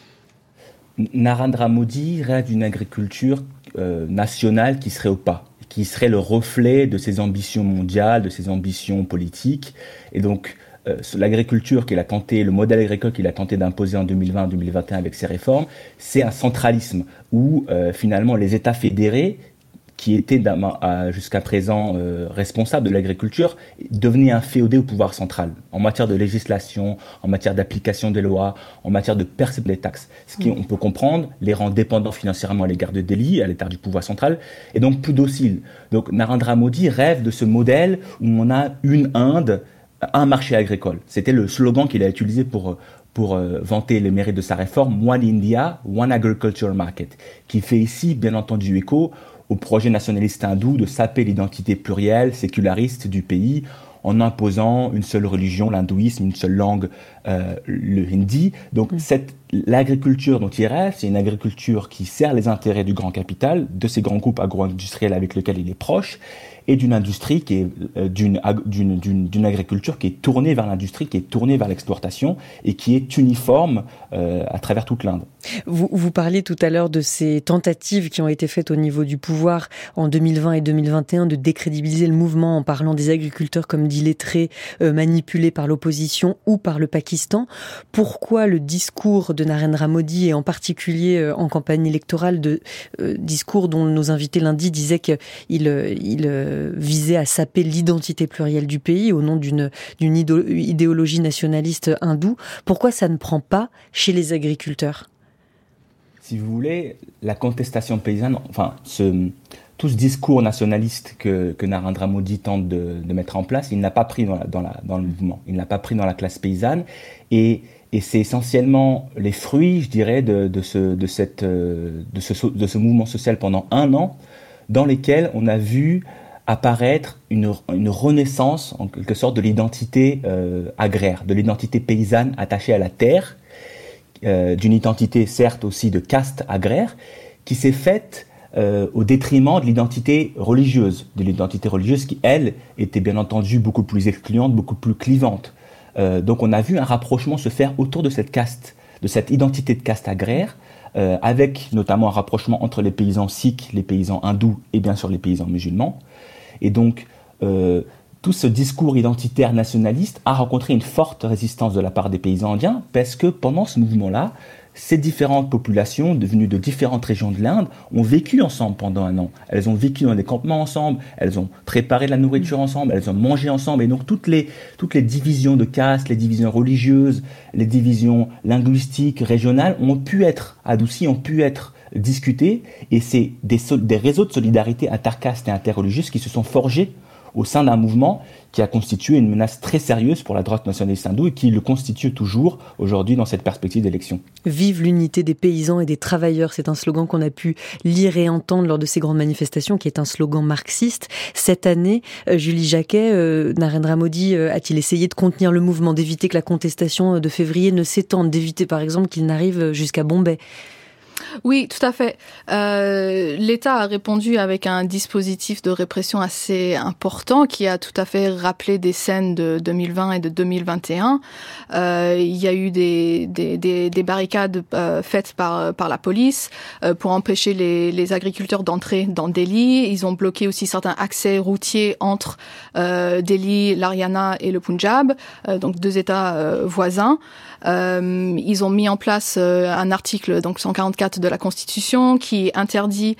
Narendra Modi rêve d'une agriculture euh, nationale qui serait au pas, qui serait le reflet de ses ambitions mondiales, de ses ambitions politiques, et donc Euh, l'agriculture qu'il a tenté, le modèle agricole qu'il a tenté d'imposer en deux mille vingt deux mille vingt et un avec ses réformes, c'est un centralisme où euh, finalement les États fédérés, qui étaient euh, jusqu'à présent euh, responsables de l'agriculture, devenaient inféodés au pouvoir central en matière de législation, en matière d'application des lois, en matière de perception des taxes. Ce qui, on peut comprendre, les rend dépendants financièrement à l'égard de Delhi, à l'égard du pouvoir central, et donc plus dociles. Donc Narendra Modi rêve de ce modèle où on a une Inde, un marché agricole. C'était le slogan qu'il a utilisé pour, pour euh, vanter les mérites de sa réforme, One India, One Agriculture Market, qui fait ici, bien entendu, écho au projet nationaliste hindou de saper l'identité plurielle, séculariste du pays, en imposant une seule religion, l'hindouisme, une seule langue, euh, le hindi. Donc mmh. cette, l'agriculture dont il rêve, c'est une agriculture qui sert les intérêts du grand capital, de ces grands groupes agro-industriels avec lesquels il est proche, et d'une industrie qui est euh, d'une, d'une, d'une, d'une agriculture qui est tournée vers l'industrie, qui est tournée vers l'exportation et qui est uniforme euh, à travers toute l'Inde.
Vous, vous parliez tout à l'heure de ces tentatives qui ont été faites au niveau du pouvoir en deux mille vingt et deux mille vingt et un de décrédibiliser le mouvement en parlant des agriculteurs comme d'illettrés euh, manipulés par l'opposition ou par le Pakistan. Pourquoi le discours de Narendra Modi et en particulier euh, en campagne électorale, de euh, discours dont nos invités lundi disaient qu'il il, euh, visait à saper l'identité plurielle du pays au nom d'une, d'une idéologie nationaliste hindoue, pourquoi ça ne prend pas chez les agriculteurs ?
Si vous voulez, la contestation paysanne, enfin, ce, tout ce discours nationaliste que, que Narendra Modi tente de, de mettre en place, il n'a pas pris dans, la, dans, la, dans le mouvement, il n'a pas pris dans la classe paysanne, et, et c'est essentiellement les fruits, je dirais, de, de, ce, de, cette, de, ce, de ce mouvement social pendant un an, dans lesquels on a vu apparaître une, une renaissance, en quelque sorte, de l'identité euh, agraire, de l'identité paysanne attachée à la terre, euh, d'une identité, certes, aussi de caste agraire, qui s'est faite euh, au détriment de l'identité religieuse, de l'identité religieuse qui, elle, était bien entendu beaucoup plus excluante, beaucoup plus clivante. Euh, donc on a vu un rapprochement se faire autour de cette caste, de cette identité de caste agraire, euh, avec notamment un rapprochement entre les paysans sikhs, les paysans hindous et bien sûr les paysans musulmans. Et donc, euh, tout ce discours identitaire nationaliste a rencontré une forte résistance de la part des paysans indiens parce que pendant ce mouvement-là, ces différentes populations, devenues de différentes régions de l'Inde, ont vécu ensemble pendant un an. Elles ont vécu dans des campements ensemble, elles ont préparé de la nourriture ensemble, elles ont mangé ensemble. Et donc, toutes les, toutes les divisions de caste, les divisions religieuses, les divisions linguistiques, régionales, ont pu être adoucies, ont pu être discuter, et c'est des, des réseaux de solidarité intercastes et interreligieuses qui se sont forgés au sein d'un mouvement qui a constitué une menace très sérieuse pour la droite nationaliste hindoue et qui le constitue toujours aujourd'hui dans cette perspective d'élection.
Vive l'unité des paysans et des travailleurs, c'est un slogan qu'on a pu lire et entendre lors de ces grandes manifestations, qui est un slogan marxiste. Cette année, euh, Julie Jacquet, euh, Narendra Modi euh, a-t-il essayé de contenir le mouvement, d'éviter que la contestation de février ne s'étende, d'éviter par exemple qu'il n'arrive jusqu'à Bombay ?
Oui, tout à fait. Euh, l'État a répondu avec un dispositif de répression assez important qui a tout à fait rappelé des scènes de deux mille vingt et de deux mille vingt et un. Euh, il y a eu des, des, des, des barricades euh, faites par, par la police euh, pour empêcher les, les agriculteurs d'entrer dans Delhi. Ils ont bloqué aussi certains accès routiers entre euh, Delhi, l'Haryana et le Punjab, euh, donc deux États euh, voisins. Euh, ils ont mis en place euh, un article, donc cent quarante-quatre de la Constitution, qui interdit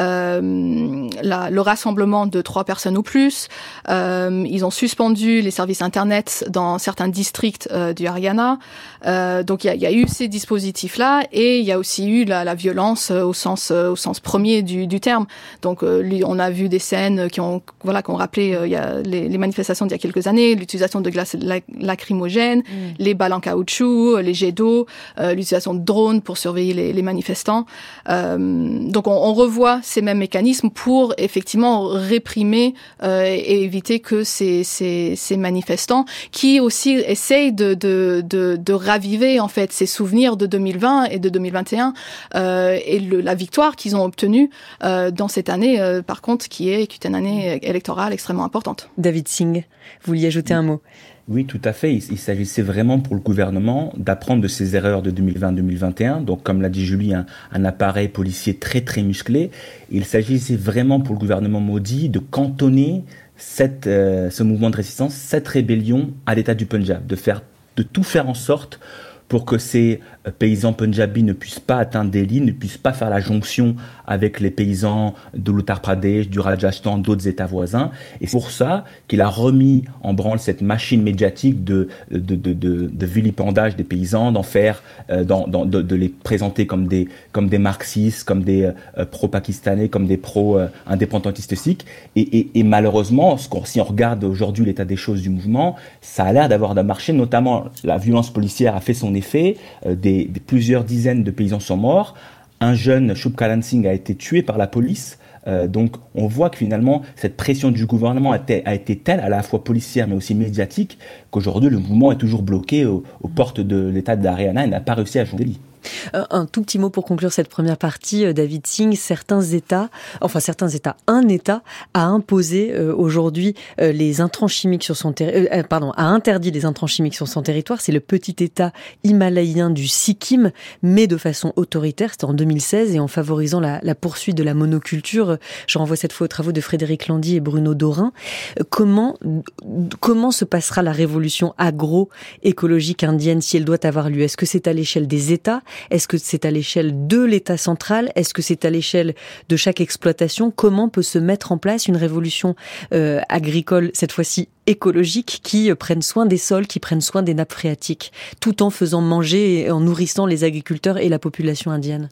euh, la, le rassemblement de trois personnes ou plus. Euh, ils ont suspendu les services Internet dans certains districts euh, du Haryana. Euh, donc il y a, y a eu ces dispositifs-là, et il y a aussi eu la, la violence euh, au sens euh, au sens premier du, du terme. Donc euh, lui, on a vu des scènes qui ont voilà qui ont rappelé euh, il y a les, les manifestations d'il y a quelques années, l'utilisation de glace lacrymogènes, mmh. les balles en caoutchouc, les jets d'eau, euh, l'utilisation de drones pour surveiller les, les manifestants. Euh, donc on, on revoit ces mêmes mécanismes pour effectivement réprimer euh, et éviter que ces, ces, ces manifestants qui aussi essayent de, de, de, de raviver en fait ces souvenirs de deux mille vingt et de deux mille vingt et un euh, et le, la victoire qu'ils ont obtenue euh, dans cette année euh, par contre qui est, qui est une année électorale extrêmement importante.
David Singh, vous vouliez ajouter un mot ?
Oui, tout à fait. Il, il s'agissait vraiment pour le gouvernement d'apprendre de ses erreurs de deux mille vingt deux mille vingt et un. Donc, comme l'a dit Julie, un, un appareil policier très, très musclé. Il s'agissait vraiment pour le gouvernement Modi de cantonner cette, euh, ce mouvement de résistance, cette rébellion à l'État du Punjab, de faire, de tout faire en sorte pour que ces paysans punjabis ne puissent pas atteindre Delhi, ne puissent pas faire la jonction avec les paysans de l'Uttar Pradesh, du Rajasthan, d'autres États voisins. Et c'est pour ça qu'il a remis en branle cette machine médiatique de, de, de, de, de vilipendage des paysans, d'en faire, euh, dans, dans, de, de les présenter comme des, comme des marxistes, comme des euh, pro-pakistanais, comme des pro-indépendantistes sikhs. Et, et, et malheureusement, ce qu'on, si on regarde aujourd'hui l'état des choses du mouvement, ça a l'air d'avoir marché, notamment la violence policière a fait son effet, euh, des Des, des plusieurs dizaines de paysans sont morts. Un jeune, Shub Karan Singh, a été tué par la police. Euh, donc, on voit que finalement, cette pression du gouvernement a été, a été telle, à la fois policière mais aussi médiatique, qu'aujourd'hui, le mouvement est toujours bloqué aux, aux portes de l'État de l'Haryana et n'a pas réussi à joindre Delhi.
Un tout petit mot pour conclure cette première partie, David Singh. Certains États, enfin certains États, un État a imposé euh, aujourd'hui euh, les intrants chimiques sur son territoire, euh, pardon, a interdit les intrants chimiques sur son territoire. C'est le petit État himalayen du Sikkim, mais de façon autoritaire. C'était en deux mille seize et en favorisant la, la poursuite de la monoculture. Je renvoie cette fois aux travaux de Frédéric Landy et Bruno Dorin. Comment comment se passera la révolution agro-écologique indienne si elle doit avoir lieu? Est-ce que c'est à l'échelle des États? Est-ce que c'est à l'échelle de l'État central? Est-ce que c'est à l'échelle de chaque exploitation? Comment peut se mettre en place une révolution euh, agricole, cette fois-ci écologique, qui euh, prenne soin des sols, qui prenne soin des nappes phréatiques, tout en faisant manger et en nourrissant les agriculteurs et la population indienne?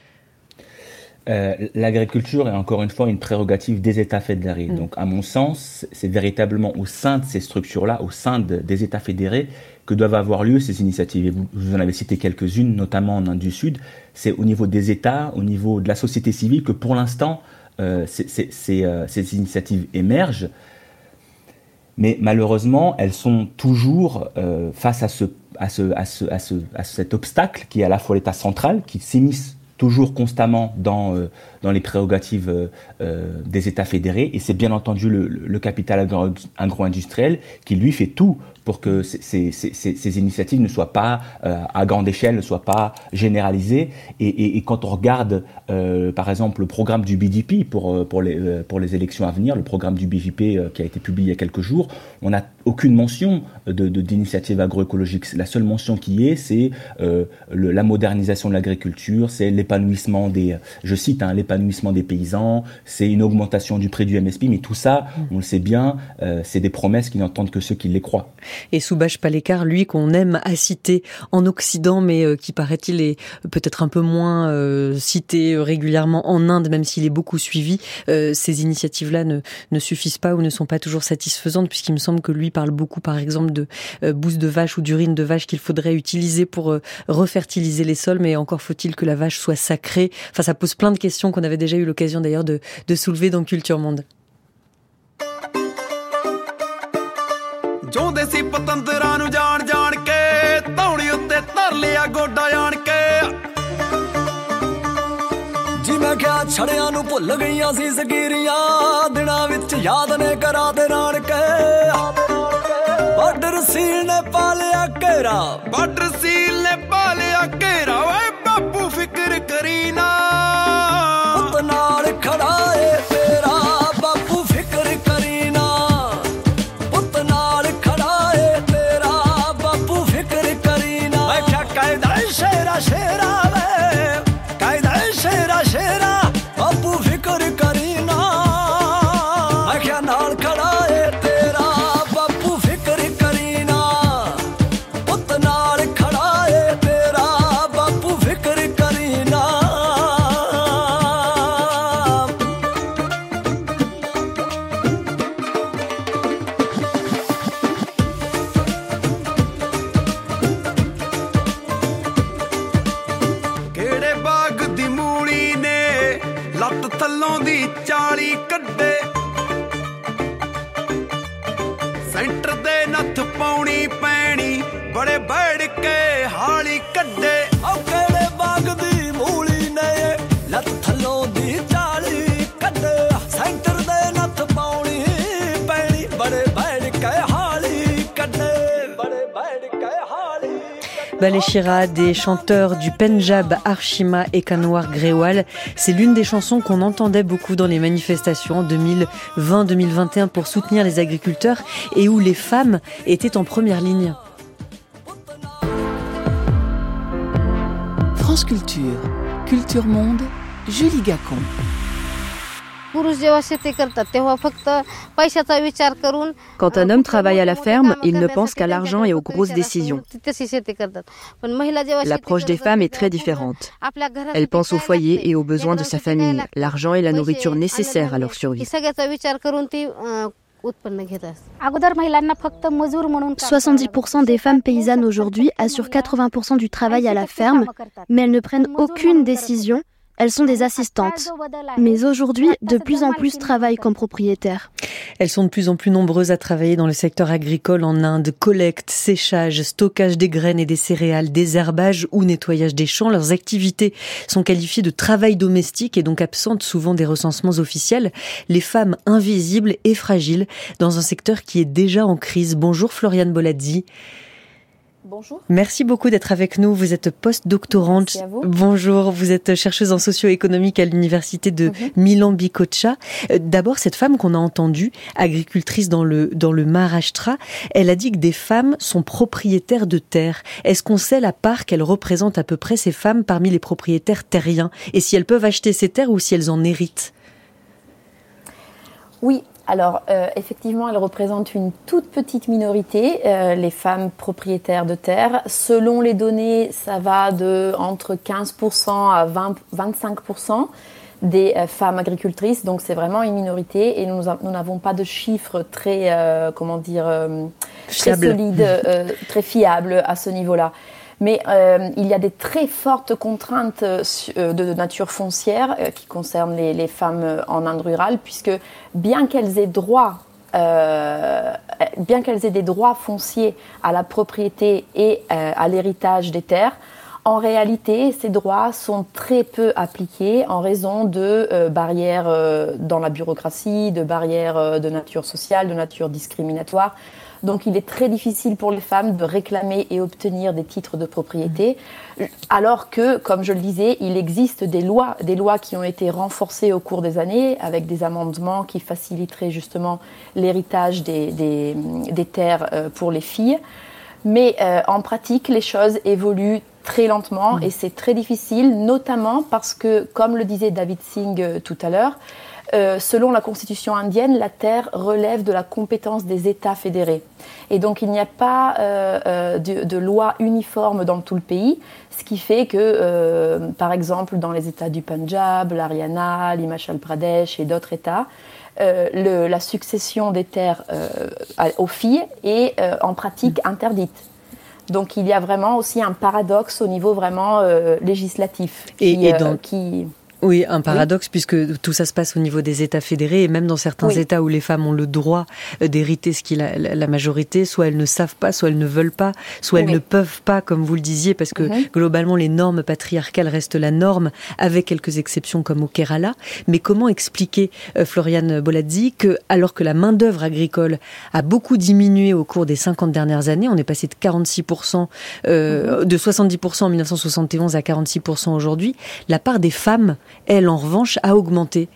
Euh, l'agriculture est encore une fois une prérogative des États fédérés. Mmh. Donc, à mon sens, c'est véritablement au sein de ces structures-là, au sein de, des États fédérés, que doivent avoir lieu ces initiatives. Et vous, vous en avez cité quelques-unes, notamment en Inde du Sud. C'est au niveau des États, au niveau de la société civile, que pour l'instant, euh, c'est, c'est, c'est, euh, ces initiatives émergent. Mais malheureusement, elles sont toujours euh, face à, ce, à, ce, à, ce, à, ce, à cet obstacle qui est à la fois l'État central, qui s'immisce toujours constamment dans, euh, dans les prérogatives euh, euh, des États fédérés. Et c'est bien entendu le, le capital agro- agro-industriel qui, lui, fait tout pour que ces, ces, ces, ces initiatives ne soient pas euh, à grande échelle, ne soient pas généralisées. Et, et, et quand on regarde, euh, par exemple, le programme du B D P pour, pour, les, pour les élections à venir, le programme du B J P euh, qui a été publié il y a quelques jours, on n'a aucune mention de, de, d'initiatives agroécologiques. La seule mention qui est, c'est euh, le, la modernisation de l'agriculture, c'est les, l'épanouissement des, je cite, hein, l'épanouissement des paysans, c'est une augmentation du prix du M S P, mais tout ça, on le sait bien, euh, c'est des promesses qui n'entendent que ceux qui les croient.
Et Subhash Palekar, lui, qu'on aime à citer en Occident, mais euh, qui paraît-il est peut-être un peu moins euh, cité régulièrement en Inde, même s'il est beaucoup suivi, euh, ces initiatives-là ne, ne suffisent pas ou ne sont pas toujours satisfaisantes, puisqu'il me semble que lui parle beaucoup, par exemple, de euh, bouse de vache ou d'urine de vache qu'il faudrait utiliser pour euh, refertiliser les sols, mais encore faut-il que la vache soit sacrée. Enfin, ça pose plein de questions qu'on avait déjà eu l'occasion d'ailleurs de, de soulever dans Culture Monde.
ਜੋਂਦੇ ਸੀ ਪਤੰਦਰਾਂ ਨੂੰ ਜਾਣ ਜਾਣ ਕੇ ਧੌਣੀ ਉੱਤੇ ਧਰ ਲਿਆ ਗੋਡਾ ਆਣ ਕੇ ਜੀ ਮੈਂ ਕਿਹਾ ਛੜਿਆਂ ਨੂੰ ਭੁੱਲ ਗਈਆਂ ਸੀ ਜ਼ਗੀਰੀਆਂ ਦਿਨਾਂ ਵਿੱਚ ਯਾਦ ਨੇ ਕਰਾ ਦੇ ਰਾਣ ਕੇ ਬਾਰਡਰ ਸੀਲ ਨੇ ਪਾ ਲਿਆ ਘੇਰਾ ਬਾਰਡਰ ਸੀਲ ਨੇ ਪਾ ਲਿਆ ਘੇਰਾ ਓਏ ਬਾਪੂ ਫਿਕਰ ਕਰੀ ਨਾ ਪੁੱਤ ਨਾਲ ਖੜਾ ਏ ਤੇਰਾ ਬਾਪੂ ਫਿਕਰ ਕਰੀ ਨਾ ਪੁੱਤ ਨਾਲ ਖੜਾ ਏ ਤੇਰਾ ਬਾਪੂ ਫਿਕਰ ਕਰੀ ਨਾ ਮੈਂ ਕਿਹਾ ਕਾਇਦਾ ਸ਼ੇਰਾ ਸ਼ੇਰਾ ਵੇ ਕਾਇਦਾ ਸ਼ੇਰਾ ਸ਼ੇਰਾ ਬਾਪੂ ਫਿਕਰ ਕਰੀ ਨਾ ਮੈਂ ਕਿਹਾ ਨਾਲ ਖੜਾ ਏ ਤੇਰਾ ਬਾਪੂ ਫਿਕਰ ਕਰੀ ਨਾ ਪੁੱਤ ਨਾਲ ਖੜਾ ਏ ਤੇਰਾ ਬਾਪੂ ਫਿਕਰ ਕਰੀ ਨਾ ਕਿਹੜੇ ਬਾਗ ਦੀ ਮੂਲੀ ਨੇ ਲੱਤ ਥੱਲੋਂ ਦੀ ਚਾਲੀ ਕੱਢੇ ਸੈਂਟਰ ਦੇ ਨੱਥ ਪਾਉਣੀ ਪੈਣੀ ਬੜੇ ਬੈੜ ਕੇ ਹਾਲੀ ਕੱਢੇ ਉਹ ਕਿਹੜੇ ਬਾਗ ਦੀ ਮੂਲੀ ਨੇ ਲੱਤ ਥੱਲੋਂ ਦੀ ਚਾਲੀ ਕੱਢੇ ਸੈਂਟਰ ਦੇ ਨੱਥ ਪਾਉਣੀ ਪੈਣੀ ਬੜੇ ਬੈੜ ਕੇ ਹਾਲੀ ਕੱਢੇ ਬੜੇ ਬੈੜ ਕੇ ਹਾਲੀ
Baleshira, des chanteurs du Pendjab, Arshima et Kanwar Grewal. C'est l'une des chansons qu'on entendait beaucoup dans les manifestations en deux mille vingt deux mille vingt et un pour soutenir les agriculteurs et où les femmes étaient en première ligne.
France Culture, Culture Monde, Julie Gacon.
Quand un homme travaille à la ferme, il ne pense qu'à l'argent et aux grosses décisions. L'approche des femmes est très différente. Elle pense au foyer et aux besoins de sa famille, l'argent et la nourriture nécessaires à leur survie.
soixante-dix pour cent des femmes paysannes aujourd'hui assurent quatre-vingts pour cent du travail à la ferme, mais elles ne prennent aucune décision. Elles sont des assistantes. Mais aujourd'hui, de plus en plus travaillent comme propriétaires.
Elles sont de plus en plus nombreuses à travailler dans le secteur agricole en Inde. Collecte, séchage, stockage des graines et des céréales, désherbage ou nettoyage des champs. Leurs activités sont qualifiées de travail domestique et donc absentes souvent des recensements officiels. Les femmes invisibles et fragiles dans un secteur qui est déjà en crise. Bonjour Floriane Boladzi.
Bonjour.
Merci beaucoup d'être avec nous. Vous êtes post-doctorante.
Merci à vous.
Bonjour, vous êtes chercheuse en socio-économique à l'université de mm-hmm. Milan-Bicocca. D'abord, cette femme qu'on a entendue, agricultrice dans le, dans le Maharashtra, elle a dit que des femmes sont propriétaires de terres. Est-ce qu'on sait la part qu'elles représentent à peu près, ces femmes, parmi les propriétaires terriens? Et si elles peuvent acheter ces terres ou si elles en héritent?
Oui. Alors, euh, effectivement, elles représentent une toute petite minorité, euh, les femmes propriétaires de terres. Selon les données, ça va de entre quinze pour cent à vingt, vingt-cinq pour cent des euh, femmes agricultrices. Donc, c'est vraiment une minorité et nous, nous n'avons pas de chiffres très, euh, comment dire, euh, très solides, euh, très fiables à ce niveau-là. Mais euh, il y a des très fortes contraintes euh, de nature foncière euh, qui concernent les, les femmes en Inde rurale, puisque bien qu'elles aient droit, euh, bien qu'elles aient des droits fonciers à la propriété et euh, à l'héritage des terres, en réalité, ces droits sont très peu appliqués en raison de euh, barrières euh, dans la bureaucratie, de barrières euh, de nature sociale, de nature discriminatoire. Donc, il est très difficile pour les femmes de réclamer et obtenir des titres de propriété, alors que, comme je le disais, il existe des lois, des lois qui ont été renforcées au cours des années avec des amendements qui faciliteraient justement l'héritage des, des, des terres pour les filles. Mais euh, en pratique, les choses évoluent très lentement mmh. et c'est très difficile, notamment parce que, comme le disait David Singh euh, tout à l'heure, Euh, selon la constitution indienne, la terre relève de la compétence des États fédérés. Et donc, il n'y a pas euh, euh, de, de loi uniforme dans tout le pays, ce qui fait que, euh, par exemple, dans les États du Punjab, l'Haryana, l'Himachal Pradesh et d'autres États, euh, le, la succession des terres euh, aux filles est euh, en pratique interdite. Donc, il y a vraiment aussi un paradoxe au niveau vraiment euh, législatif.
Et,
qui,
et
euh,
dans...
qui...
Oui, un paradoxe oui. puisque tout ça se passe au niveau des États fédérés et même dans certains oui. États où les femmes ont le droit d'hériter ce qui est la, la majorité, soit elles ne savent pas, soit elles ne veulent pas, soit elles oui. ne peuvent pas, comme vous le disiez, parce que mm-hmm. globalement les normes patriarcales restent la norme, avec quelques exceptions comme au Kerala. Mais comment expliquer, euh, Floriane Boladzi, que alors que la main d'œuvre agricole a beaucoup diminué au cours des cinquante dernières années, on est passé de quarante-six pour cent, euh, mm-hmm. de soixante-dix pour cent en dix-neuf cent soixante et onze à quarante-six pour cent aujourd'hui, la part des femmes, elle, en revanche, a augmenté.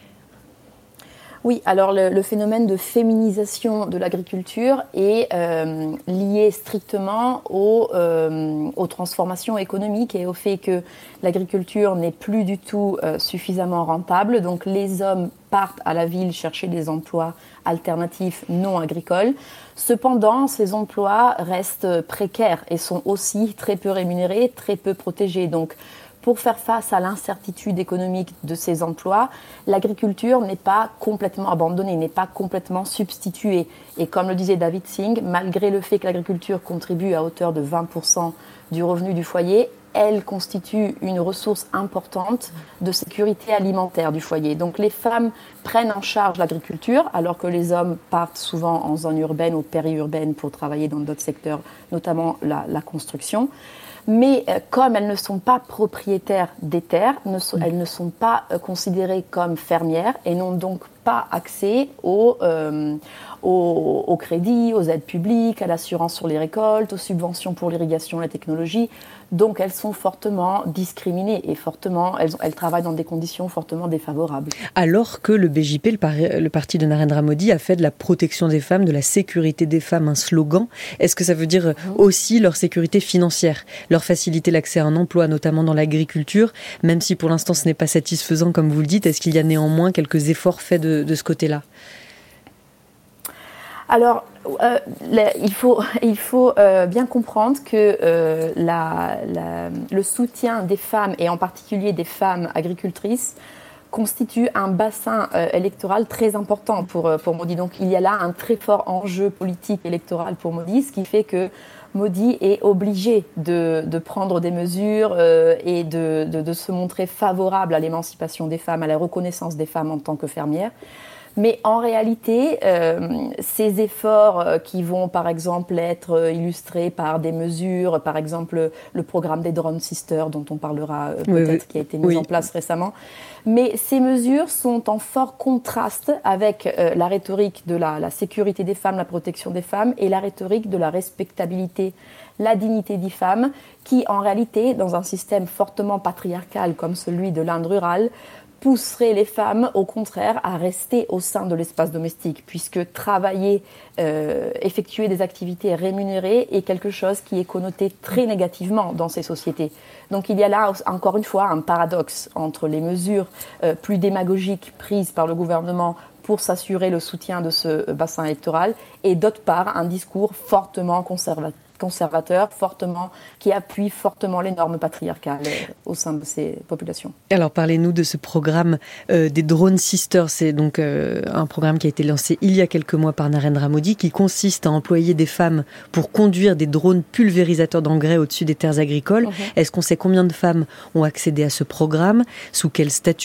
Oui, alors le, le phénomène de féminisation de l'agriculture est euh, lié strictement aux, euh, aux transformations économiques et au fait que l'agriculture n'est plus du tout euh, suffisamment rentable. Donc les hommes partent à la ville chercher des emplois alternatifs non agricoles. Cependant, ces emplois restent précaires et sont aussi très peu rémunérés, très peu protégés. Donc, pour faire face à l'incertitude économique de ces emplois, l'agriculture n'est pas complètement abandonnée, n'est pas complètement substituée. Et comme le disait David Singh, malgré le fait que l'agriculture contribue à hauteur de vingt pour cent du revenu du foyer, elle constitue une ressource importante de sécurité alimentaire du foyer. Donc les femmes prennent en charge l'agriculture, alors que les hommes partent souvent en zone urbaine ou périurbaine pour travailler dans d'autres secteurs, notamment la, la construction. Mais euh, comme elles ne sont pas propriétaires des terres, ne sont, elles ne sont pas euh, considérées comme fermières et n'ont donc pas accès au, euh, au, au crédit, aux aides publiques, à l'assurance sur les récoltes, aux subventions pour l'irrigation et la technologie. Donc elles sont fortement discriminées et fortement, elles, elles travaillent dans des conditions fortement défavorables. Alors
que le B J P, le, par, le parti de Narendra Modi, a fait de la protection des femmes, de la sécurité des femmes un slogan. Est-ce que ça veut dire aussi leur sécurité financière, leur faciliter l'accès à un emploi, notamment dans l'agriculture, même si pour l'instant ce n'est pas satisfaisant comme vous le dites, est-ce qu'il y a néanmoins quelques efforts faits de, de ce côté-là ?
Alors, euh, la, il faut, il faut euh, bien comprendre que euh, la, la, le soutien des femmes, et en particulier des femmes agricultrices, constitue un bassin euh, électoral très important pour, pour Modi. Donc, il y a là un très fort enjeu politique électoral pour Modi, ce qui fait que Modi est obligé de, de prendre des mesures euh, et de, de, de se montrer favorable à l'émancipation des femmes, à la reconnaissance des femmes en tant que fermières. Mais en réalité, euh, ces efforts euh, qui vont par exemple être euh, illustrés par des mesures, par exemple le programme des Drone Sisters dont on parlera euh, peut-être, oui, oui. qui a été mis oui. en place récemment. Mais ces mesures sont en fort contraste avec euh, la rhétorique de la, la sécurité des femmes, la protection des femmes et la rhétorique de la respectabilité, la dignité des femmes, qui en réalité, dans un système fortement patriarcal comme celui de l'Inde rurale, pousserait les femmes, au contraire, à rester au sein de l'espace domestique, puisque travailler, euh, effectuer des activités rémunérées est quelque chose qui est connoté très négativement dans ces sociétés. Donc il y a là, encore une fois, un paradoxe entre les mesures euh, plus démagogiques prises par le gouvernement pour s'assurer le soutien de ce bassin électoral, et d'autre part, un discours fortement conservateur. conservateur, fortement, qui appuie fortement les normes patriarcales au sein de ces populations.
Alors parlez-nous de ce programme euh, des Drone Sisters. C'est donc euh, un programme qui a été lancé il y a quelques mois par Narendra Modi, qui consiste à employer des femmes pour conduire des drones pulvérisateurs d'engrais au-dessus des terres agricoles. Mmh. Est-ce qu'on sait combien de femmes ont accédé à ce programme ? Sous quel statut ?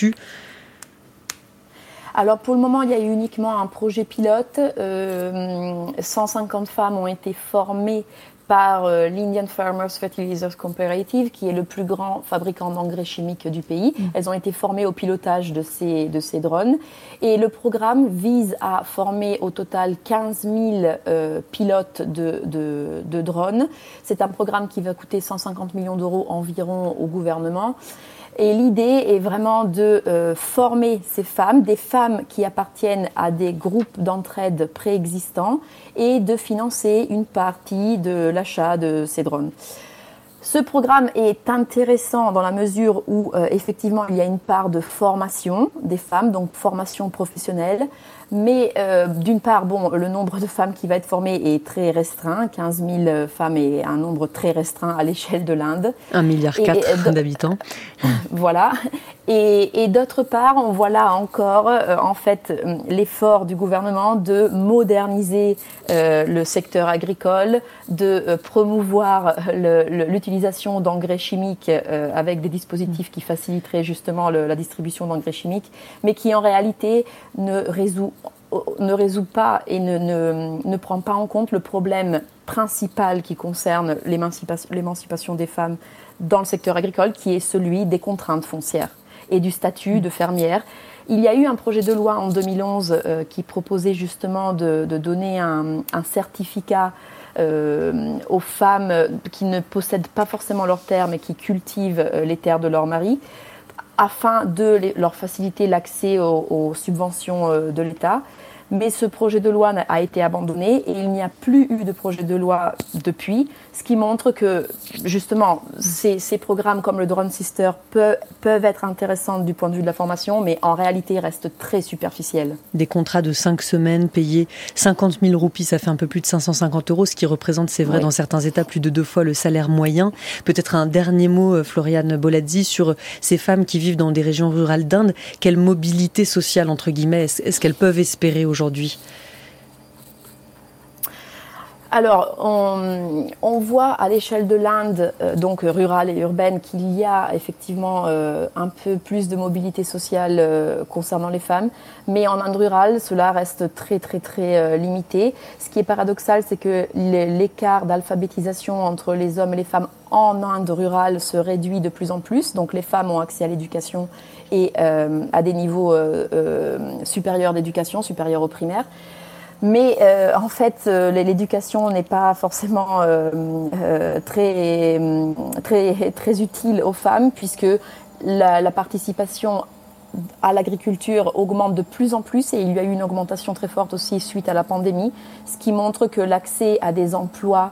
Alors pour le moment, il y a eu uniquement un projet pilote. Euh, cent cinquante femmes ont été formées par euh, l'Indian Farmers Fertilizers Cooperative, qui est le plus grand fabricant d'engrais chimiques du pays. Mmh. Elles ont été formées au pilotage de ces, de ces drones. Et le programme vise à former au total quinze mille euh, pilotes de, de, de drones. C'est un programme qui va coûter cent cinquante millions d'euros environ au gouvernement. Et l'idée est vraiment de euh, former ces femmes, des femmes qui appartiennent à des groupes d'entraide préexistants, et de financer une partie de l'achat de ces drones. Ce programme est intéressant dans la mesure où, euh, effectivement, il y a une part de formation des femmes, donc formation professionnelle. Mais euh, d'une part, bon, le nombre de femmes qui va être formées est très restreint. quinze mille femmes est un nombre très restreint à l'échelle de l'Inde.
un virgule quatre milliard d'habitants.
Voilà. Et, et d'autre part, on voit là encore, euh, en fait, l'effort du gouvernement de moderniser euh, le secteur agricole, de euh, promouvoir le, le, l'utilisation d'engrais chimiques euh, avec des dispositifs qui faciliteraient justement le, la distribution d'engrais chimiques, mais qui en réalité ne résout ne résout pas et ne, ne, ne prend pas en compte le problème principal qui concerne l'émancipation, l'émancipation des femmes dans le secteur agricole, qui est celui des contraintes foncières et du statut de fermière. Il y a eu un projet de loi en deux mille onze euh, qui proposait justement de, de donner un, un certificat euh, aux femmes qui ne possèdent pas forcément leurs terres mais qui cultivent euh, les terres de leur mari, afin de les, leur faciliter l'accès aux, aux subventions euh, de l'État. Mais ce projet de loi a été abandonné et il n'y a plus eu de projet de loi depuis, ce qui montre que justement ces, ces programmes comme le Drone Sister peuvent, peuvent être intéressants du point de vue de la formation, mais en réalité restent très superficiels.
Des contrats de cinq semaines payés cinquante mille roupies, ça fait un peu plus de cinq cent cinquante euros, ce qui représente, c'est vrai, oui, dans certains États, plus de deux fois le salaire moyen. Peut-être un dernier mot, Floriane Boladzi, sur ces femmes qui vivent dans des régions rurales d'Inde. Quelle mobilité sociale, entre guillemets, est-ce, est-ce qu'elles peuvent espérer aujourd'hui ? Aujourd'hui.
Alors, on, on voit à l'échelle de l'Inde, euh, donc rurale et urbaine, qu'il y a effectivement euh, un peu plus de mobilité sociale euh, concernant les femmes. Mais en Inde rurale, cela reste très, très, très euh, limité. Ce qui est paradoxal, c'est que l'écart d'alphabétisation entre les hommes et les femmes en Inde rurale se réduit de plus en plus. Donc, les femmes ont accès à l'éducation et euh, à des niveaux euh, euh, supérieurs d'éducation, supérieurs au primaire. Mais euh, en fait, euh, l'éducation n'est pas forcément euh, euh, très, très, très utile aux femmes, puisque la, la participation à l'agriculture augmente de plus en plus, et il y a eu une augmentation très forte aussi suite à la pandémie, ce qui montre que l'accès à des emplois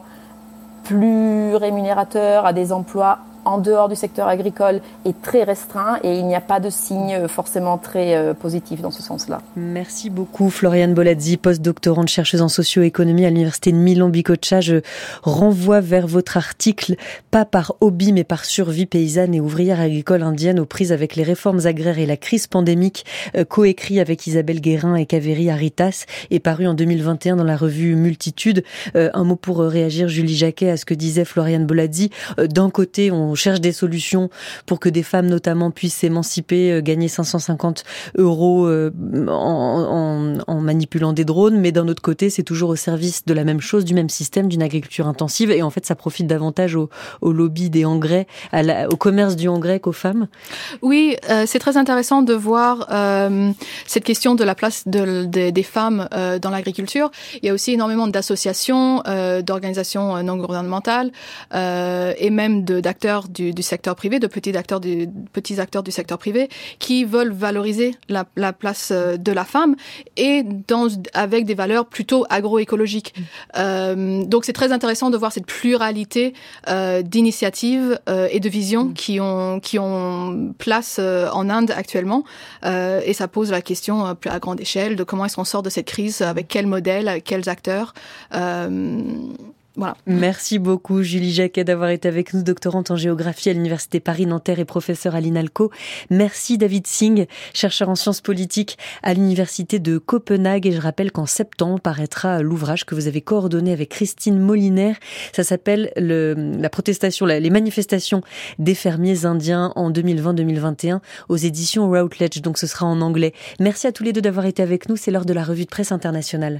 plus rémunérateurs, à des emplois en dehors du secteur agricole est très restreint et il n'y a pas de signe forcément très euh, positif dans ce sens-là.
Merci beaucoup Floriane Boladzi, post-doctorante chercheuse en socio-économie à l'université de Milan-Bicocca. Je renvoie vers votre article, pas par hobby mais par survie paysanne et ouvrière agricole indienne aux prises avec les réformes agraires et la crise pandémique, euh, coécrit avec Isabelle Guérin et Kaveri Haritas et paru en deux mille vingt et un dans la revue Multitude. Euh, un mot pour réagir, Julie Jacquet, à ce que disait Floriane Boladzi. Euh, d'un côté, on On cherche des solutions pour que des femmes notamment puissent s'émanciper, euh, gagner cinq cent cinquante euros euh, en, en, en manipulant des drones, mais d'un autre côté, c'est toujours au service de la même chose, du même système, d'une agriculture intensive, et en fait, ça profite davantage au, au lobby des engrais, à la, au commerce du engrais qu'aux femmes.
Oui, euh, c'est très intéressant de voir euh, cette question de la place de, de, des femmes euh, dans l'agriculture. Il y a aussi énormément d'associations, euh, d'organisations non gouvernementales euh, et même de, d'acteurs Du, du secteur privé, de petits acteurs du, petits acteurs du secteur privé qui veulent valoriser la, la place de la femme et dans, avec des valeurs plutôt agroécologiques. Mmh. Euh, donc c'est très intéressant de voir cette pluralité euh, d'initiatives euh, et de visions mmh. qui ont qui ont place euh, en Inde actuellement euh, et ça pose la question euh, à grande échelle de comment est-ce qu'on sort de cette crise, avec quel modèle, avec quels acteurs. Euh, Voilà.
Merci beaucoup Julie Jacquet d'avoir été avec nous, doctorante en géographie à l'Université Paris-Nanterre et professeure à l'INALCO. Merci David Singh, chercheur en sciences politiques à l'Université de Copenhague. Et je rappelle qu'en septembre paraîtra l'ouvrage que vous avez coordonné avec Christine Moliner. Ça s'appelle le, la protestation, les manifestations des fermiers indiens en deux mille vingt deux mille vingt et un aux éditions Routledge. Donc ce sera en anglais. Merci à tous les deux d'avoir été avec nous. C'est l'heure de la revue de presse internationale.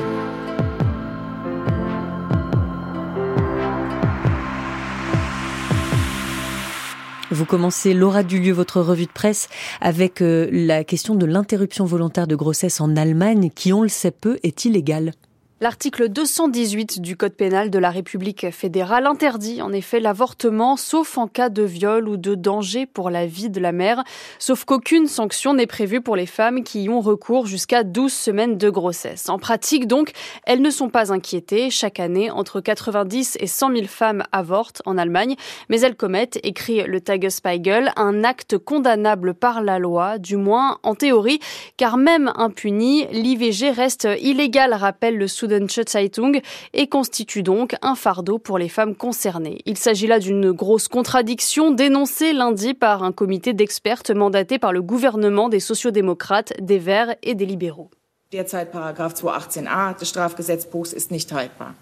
Vous commencez, Laura Dulieu, votre revue de presse avec euh, la question de l'interruption volontaire de grossesse en Allemagne qui, on le sait peu, est illégale.
L'article deux cent dix-huit du Code pénal de la République fédérale interdit en effet l'avortement, sauf en cas de viol ou de danger pour la vie de la mère, sauf qu'aucune sanction n'est prévue pour les femmes qui y ont recours jusqu'à douze semaines de grossesse. En pratique donc, elles ne sont pas inquiétées. Chaque année, entre quatre-vingt-dix et cent mille femmes avortent en Allemagne, mais elles commettent, écrit le Tagesspiegel, un acte condamnable par la loi, du moins en théorie, car même impunie, l'I V G reste illégale, rappelle le Süddeutsche Zeitung, et constitue donc un fardeau pour les femmes concernées. Il s'agit là d'une grosse contradiction dénoncée lundi par un comité d'expertes mandaté par le gouvernement des sociodémocrates, des Verts et des libéraux.
Derzeit Paragraph zweihundertachtzehn a des Strafgesetzbuchs ist nicht haltbar.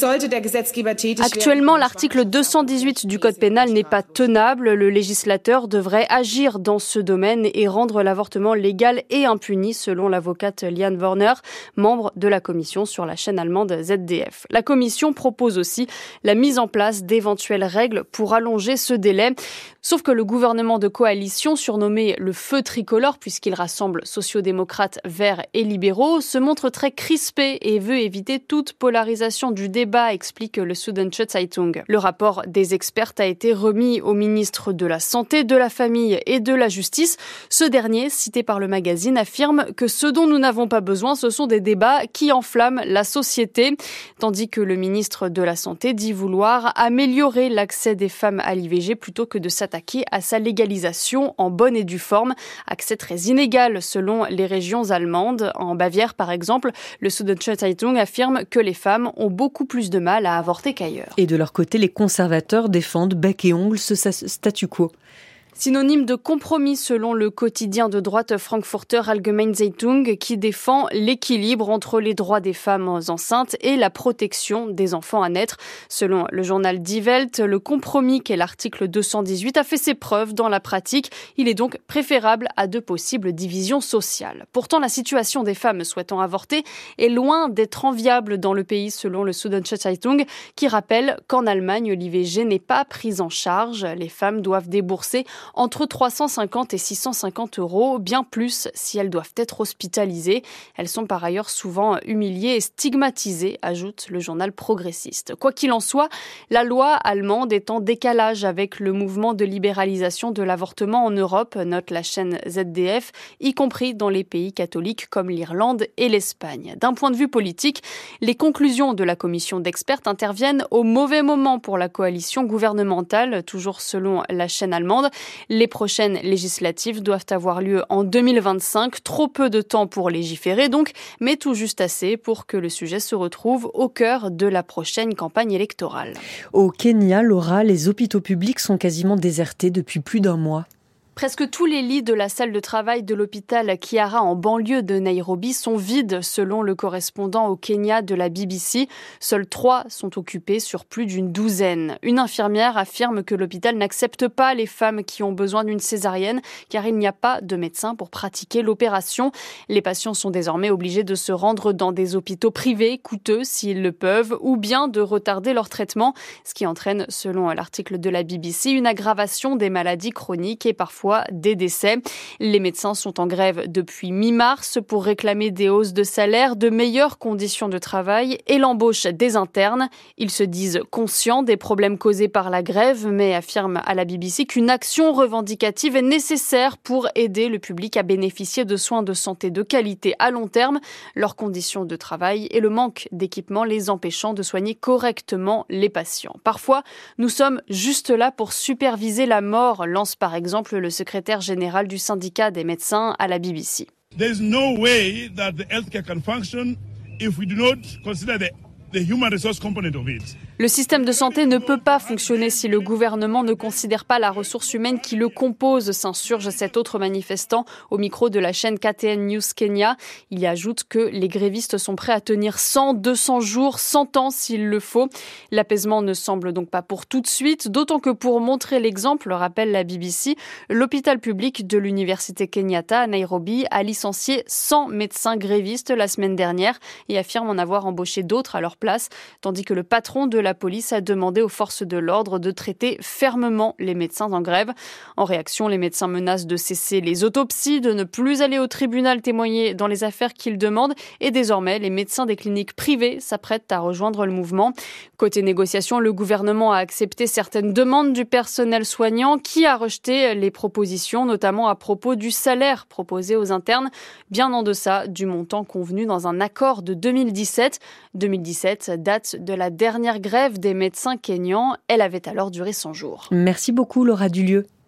Actuellement, l'article deux cent dix-huit du Code pénal n'est pas tenable. Le législateur devrait agir dans ce domaine et rendre l'avortement légal et impuni, selon l'avocate Liane Warner, membre de la commission sur la chaîne allemande Z D F. La commission propose aussi la mise en place d'éventuelles règles pour allonger ce délai. Sauf que le gouvernement de coalition, surnommé le Feu tricolore, puisqu'il rassemble sociodémocrates, verts et libéraux, se montre très crispé et veut éviter toute polarisation du débat, explique le Süddeutsche Zeitung. Le rapport des experts a été remis au ministre de la Santé, de la Famille et de la Justice. Ce dernier, cité par le magazine, affirme que ce dont nous n'avons pas besoin, ce sont des débats qui enflamment la société. Tandis que le ministre de la Santé dit vouloir améliorer l'accès des femmes à l'I V G plutôt que de s'attaquer à sa légalisation en bonne et due forme. Accès très inégal selon les régions allemandes. En Bavière, par exemple, le Süddeutsche Zeitung affirme que les femmes ont beaucoup plus de mal à avorter qu'ailleurs.
Et de leur côté, les conservateurs défendent bec et ongles ce statu quo.
Synonyme de compromis selon le quotidien de droite Frankfurter Allgemeine Zeitung qui défend l'équilibre entre les droits des femmes enceintes et la protection des enfants à naître. Selon le journal Die Welt, le compromis qu'est l'article deux cent dix-huit a fait ses preuves dans la pratique. Il est donc préférable à de possibles divisions sociales. Pourtant, la situation des femmes souhaitant avorter est loin d'être enviable dans le pays selon le Süddeutsche Zeitung qui rappelle qu'en Allemagne, l'I V G n'est pas prise en charge. Les femmes doivent débourser entre trois cent cinquante et six cent cinquante euros, bien plus si elles doivent être hospitalisées. Elles sont par ailleurs souvent humiliées et stigmatisées, ajoute le journal progressiste. Quoi qu'il en soit, la loi allemande est en décalage avec le mouvement de libéralisation de l'avortement en Europe, note la chaîne Z D F, y compris dans les pays catholiques comme l'Irlande et l'Espagne. D'un point de vue politique, les conclusions de la commission d'experts interviennent au mauvais moment pour la coalition gouvernementale, toujours selon la chaîne allemande. Les prochaines législatives doivent avoir lieu en deux mille vingt-cinq. Trop peu de temps pour légiférer donc, mais tout juste assez pour que le sujet se retrouve au cœur de la prochaine campagne électorale.
Au Kenya, Laura, les hôpitaux publics sont quasiment désertés depuis plus d'un mois.
Presque tous les lits de la salle de travail de l'hôpital Kiara en banlieue de Nairobi sont vides, selon le correspondant au Kenya de la B B C. Seuls trois sont occupés sur plus d'une douzaine. Une infirmière affirme que l'hôpital n'accepte pas les femmes qui ont besoin d'une césarienne, car il n'y a pas de médecin pour pratiquer l'opération. Les patients sont désormais obligés de se rendre dans des hôpitaux privés, coûteux s'ils le peuvent, ou bien de retarder leur traitement, ce qui entraîne, selon l'article de la B B C, une aggravation des maladies chroniques et parfois des décès. Les médecins sont en grève depuis mi-mars pour réclamer des hausses de salaire, de meilleures conditions de travail et l'embauche des internes. Ils se disent conscients des problèmes causés par la grève, mais affirment à la B B C qu'une action revendicative est nécessaire pour aider le public à bénéficier de soins de santé de qualité à long terme. Leurs conditions de travail et le manque d'équipements les empêchant de soigner correctement les patients. Parfois, nous sommes juste là pour superviser la mort, lance par exemple le secrétaire général du syndicat des médecins à la B B C.
There is no way that the healthcare can function if we do not consider the the human resource component of it.
Le système de santé ne peut pas fonctionner si le gouvernement ne considère pas la ressource humaine qui le compose, s'insurge cet autre manifestant au micro de la chaîne K T N News Kenya. Il y ajoute que les grévistes sont prêts à tenir cent, deux cents jours, cent ans s'il le faut. L'apaisement ne semble donc pas pour tout de suite, d'autant que pour montrer l'exemple, rappelle la B B C, l'hôpital public de l'université Kenyatta à Nairobi a licencié cent médecins grévistes la semaine dernière et affirme en avoir embauché d'autres à leur place, tandis que le patron de la la police a demandé aux forces de l'ordre de traiter fermement les médecins en grève. En réaction, les médecins menacent de cesser les autopsies, de ne plus aller au tribunal témoigner dans les affaires qu'ils demandent et désormais, les médecins des cliniques privées s'apprêtent à rejoindre le mouvement. Côté négociation, le gouvernement a accepté certaines demandes du personnel soignant qui a rejeté les propositions, notamment à propos du salaire proposé aux internes, bien en deçà du montant convenu dans un accord de deux mille dix-sept. deux mille dix-sept, date de la dernière grève des médecins kényans. Elle avait alors duré cent jours.
Merci beaucoup Laura Dulieu.